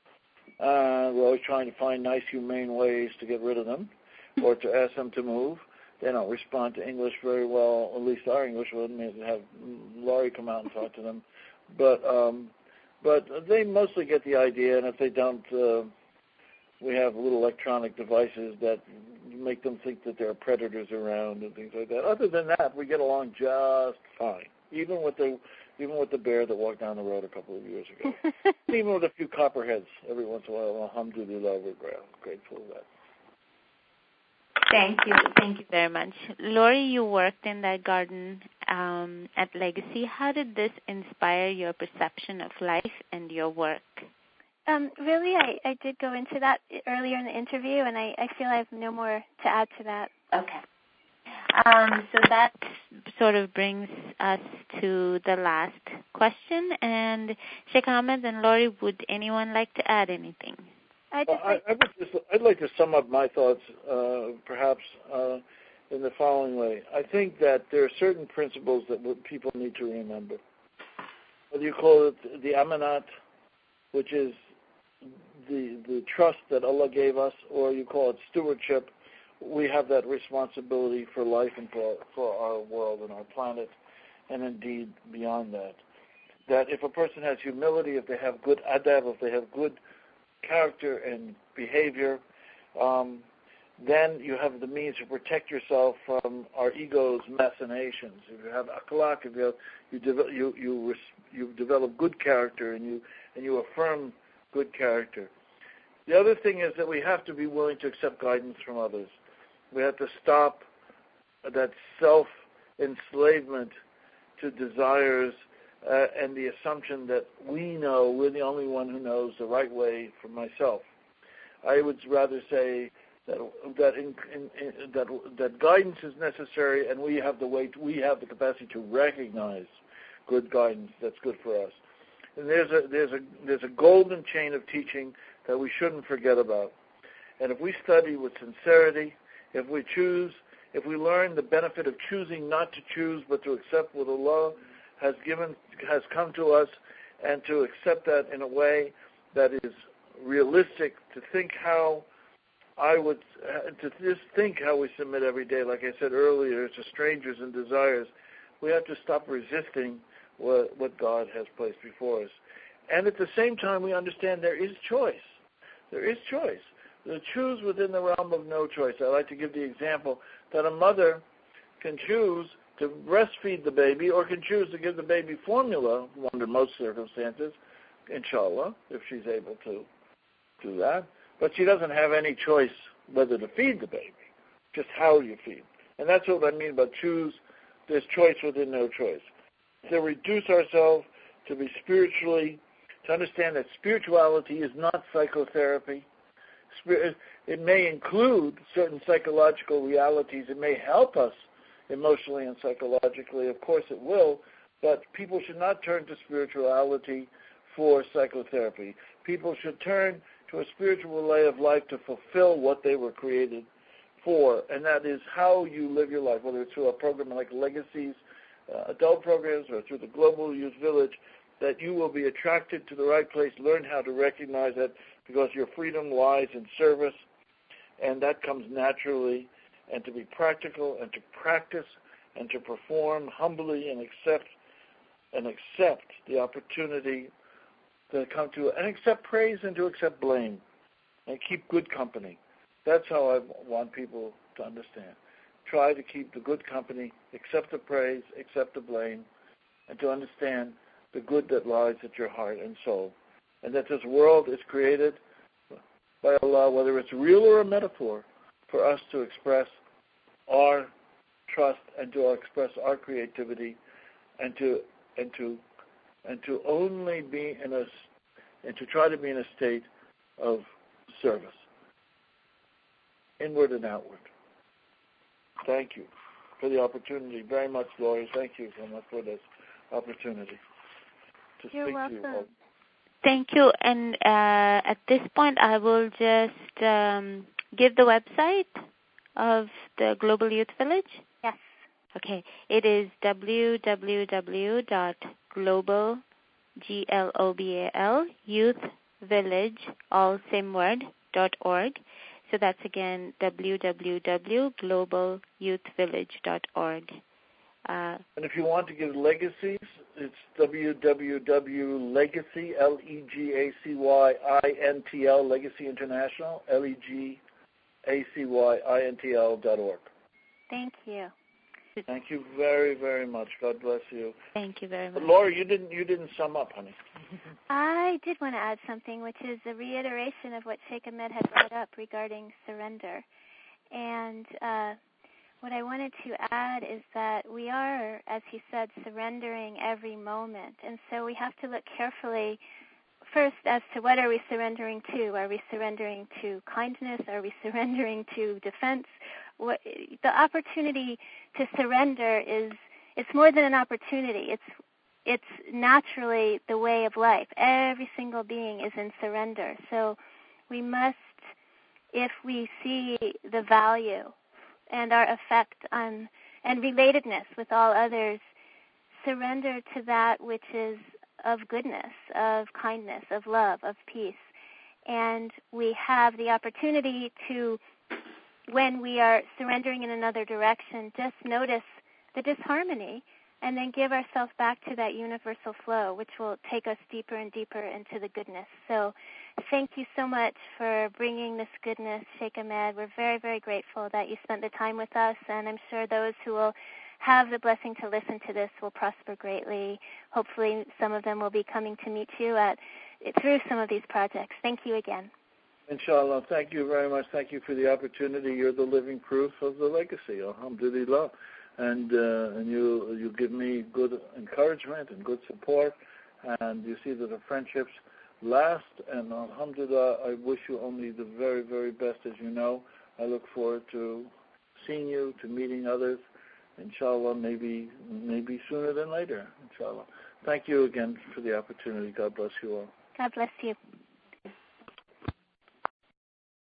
Uh, we're always trying to find nice, humane ways to get rid of them or to ask them to move. They don't respond to English very well, at least our English wouldn't. Have Laurie come out and talk to them. But um, but they mostly get the idea, and if they don't, uh, we have little electronic devices that make them think that there are predators around and things like that. Other than that, we get along just fine. Even with the even with the bear that walked down the road a couple of years ago. Even with a few copperheads every once in a while, alhamdulillah, we're grateful for that. Thank you. Thank you very much. Laurie, you worked in that garden um, at Legacy. How did this inspire your perception of life and your work? Um, really, I, I did go into that earlier in the interview, and I, I feel I have no more to add to that. Okay. Um, so that sort of brings us to the last question. And Sheikh Ahmed and Laurie, would anyone like to add anything? I well, I, I would just, I'd like to sum up my thoughts, uh, perhaps, uh, in the following way. I think that there are certain principles that people need to remember. Whether you call it the amanat, which is the the trust that Allah gave us, or you call it stewardship, we have that responsibility for life and for, for our world and our planet, and indeed beyond that. That if a person has humility, if they have good adab, if they have good character and behavior, um, then you have the means to protect yourself from our ego's machinations. If you have akhlaq, if you have, you, de- you you you develop good character and you and you affirm good character. The other thing is that we have to be willing to accept guidance from others. We have to stop that self-enslavement to desires uh, and the assumption that we know, we're the only one who knows the right way for myself. I would rather say that that in, in, in, that that guidance is necessary, and we have the way, we have the capacity to recognize good guidance that's good for us. And there's a there's a there's a golden chain of teaching that we shouldn't forget about. And if we study with sincerity, if we choose, if we learn the benefit of choosing not to choose but to accept what Allah has given, has come to us, and to accept that in a way that is realistic, to think how I would, to just think how we submit every day, like I said earlier, to strangers and desires, we have to stop resisting what, what God has placed before us. And at the same time, we understand there is choice. There is choice. To choose within the realm of no choice. I like to give the example that a mother can choose to breastfeed the baby or can choose to give the baby formula under most circumstances, inshallah, if she's able to do that. But she doesn't have any choice whether to feed the baby, just how you feed. And that's what I mean by choose. There's choice within no choice. To reduce ourselves to be spiritually, to understand that spirituality is not psychotherapy. It may include certain psychological realities. It may help us emotionally and psychologically. Of course it will, but people should not turn to spirituality for psychotherapy. People should turn to a spiritual way of life to fulfill what they were created for, and that is how you live your life, whether it's through a program like Legacy's uh, adult programs or through the Global Youth Village, that you will be attracted to the right place, learn how to recognize that, because your freedom lies in service, and that comes naturally, and to be practical and to practice and to perform humbly and accept and accept the opportunity to come to, and accept praise and to accept blame, and keep good company. That's how I want people to understand. Try to keep the good company, accept the praise, accept the blame, and to understand the good that lies at your heart and soul. And that this world is created by Allah, whether it's real or a metaphor, for us to express our trust and to express our creativity, and to and to and to only be in a and to try to be in a state of service, inward and outward. Thank you for the opportunity very much, Laurie. Thank you so much for this opportunity to You're speak welcome. to you all. Thank you. And uh, at this point, I will just um, give the website of the Global Youth Village. Yes. Okay. It is w w w dot global, G L O B A L, youth village, all same word, dot org. So that's again w w w dot global youth village dot org. Uh, and if you want to give legacies, it's w w w dot legacy, L E G A C Y I N T L, Legacy International, L E G A C Y I N T L dot org. Thank you. Thank you very, very much. God bless you. Thank you very much. But Laura, you didn't you didn't sum up, honey. I did want to add something, which is a reiteration of what Sheikh Ahmed had brought up regarding surrender. And uh, what I wanted to add is that we are, as he said, surrendering every moment. And so we have to look carefully first as to what are we surrendering to. Are we surrendering to kindness? Are we surrendering to defense? What, the opportunity to surrender is, it's more than an opportunity. It's it's naturally the way of life. Every single being is in surrender. So we must, if we see the value and our effect on and relatedness with all others, surrender to that which is of goodness, of kindness, of love, of peace. And we have the opportunity to, when we are surrendering in another direction, just notice the disharmony and then give ourselves back to that universal flow, which will take us deeper and deeper into the goodness. So thank you so much for bringing this goodness, Sheikh Ahmed. We're very, very grateful that you spent the time with us, and I'm sure those who will have the blessing to listen to this will prosper greatly. Hopefully some of them will be coming to meet you at through some of these projects. Thank you again. Inshallah. Thank you very much. Thank you for the opportunity. You're the living proof of the legacy. Alhamdulillah. And uh, and you you give me good encouragement and good support, and you see that the friendships last. And alhamdulillah, I wish you only the very, very best. As you know, I look forward to seeing you, to meeting others. Inshallah, maybe maybe sooner than later. Inshallah. Thank you again for the opportunity. God bless you all. God bless you.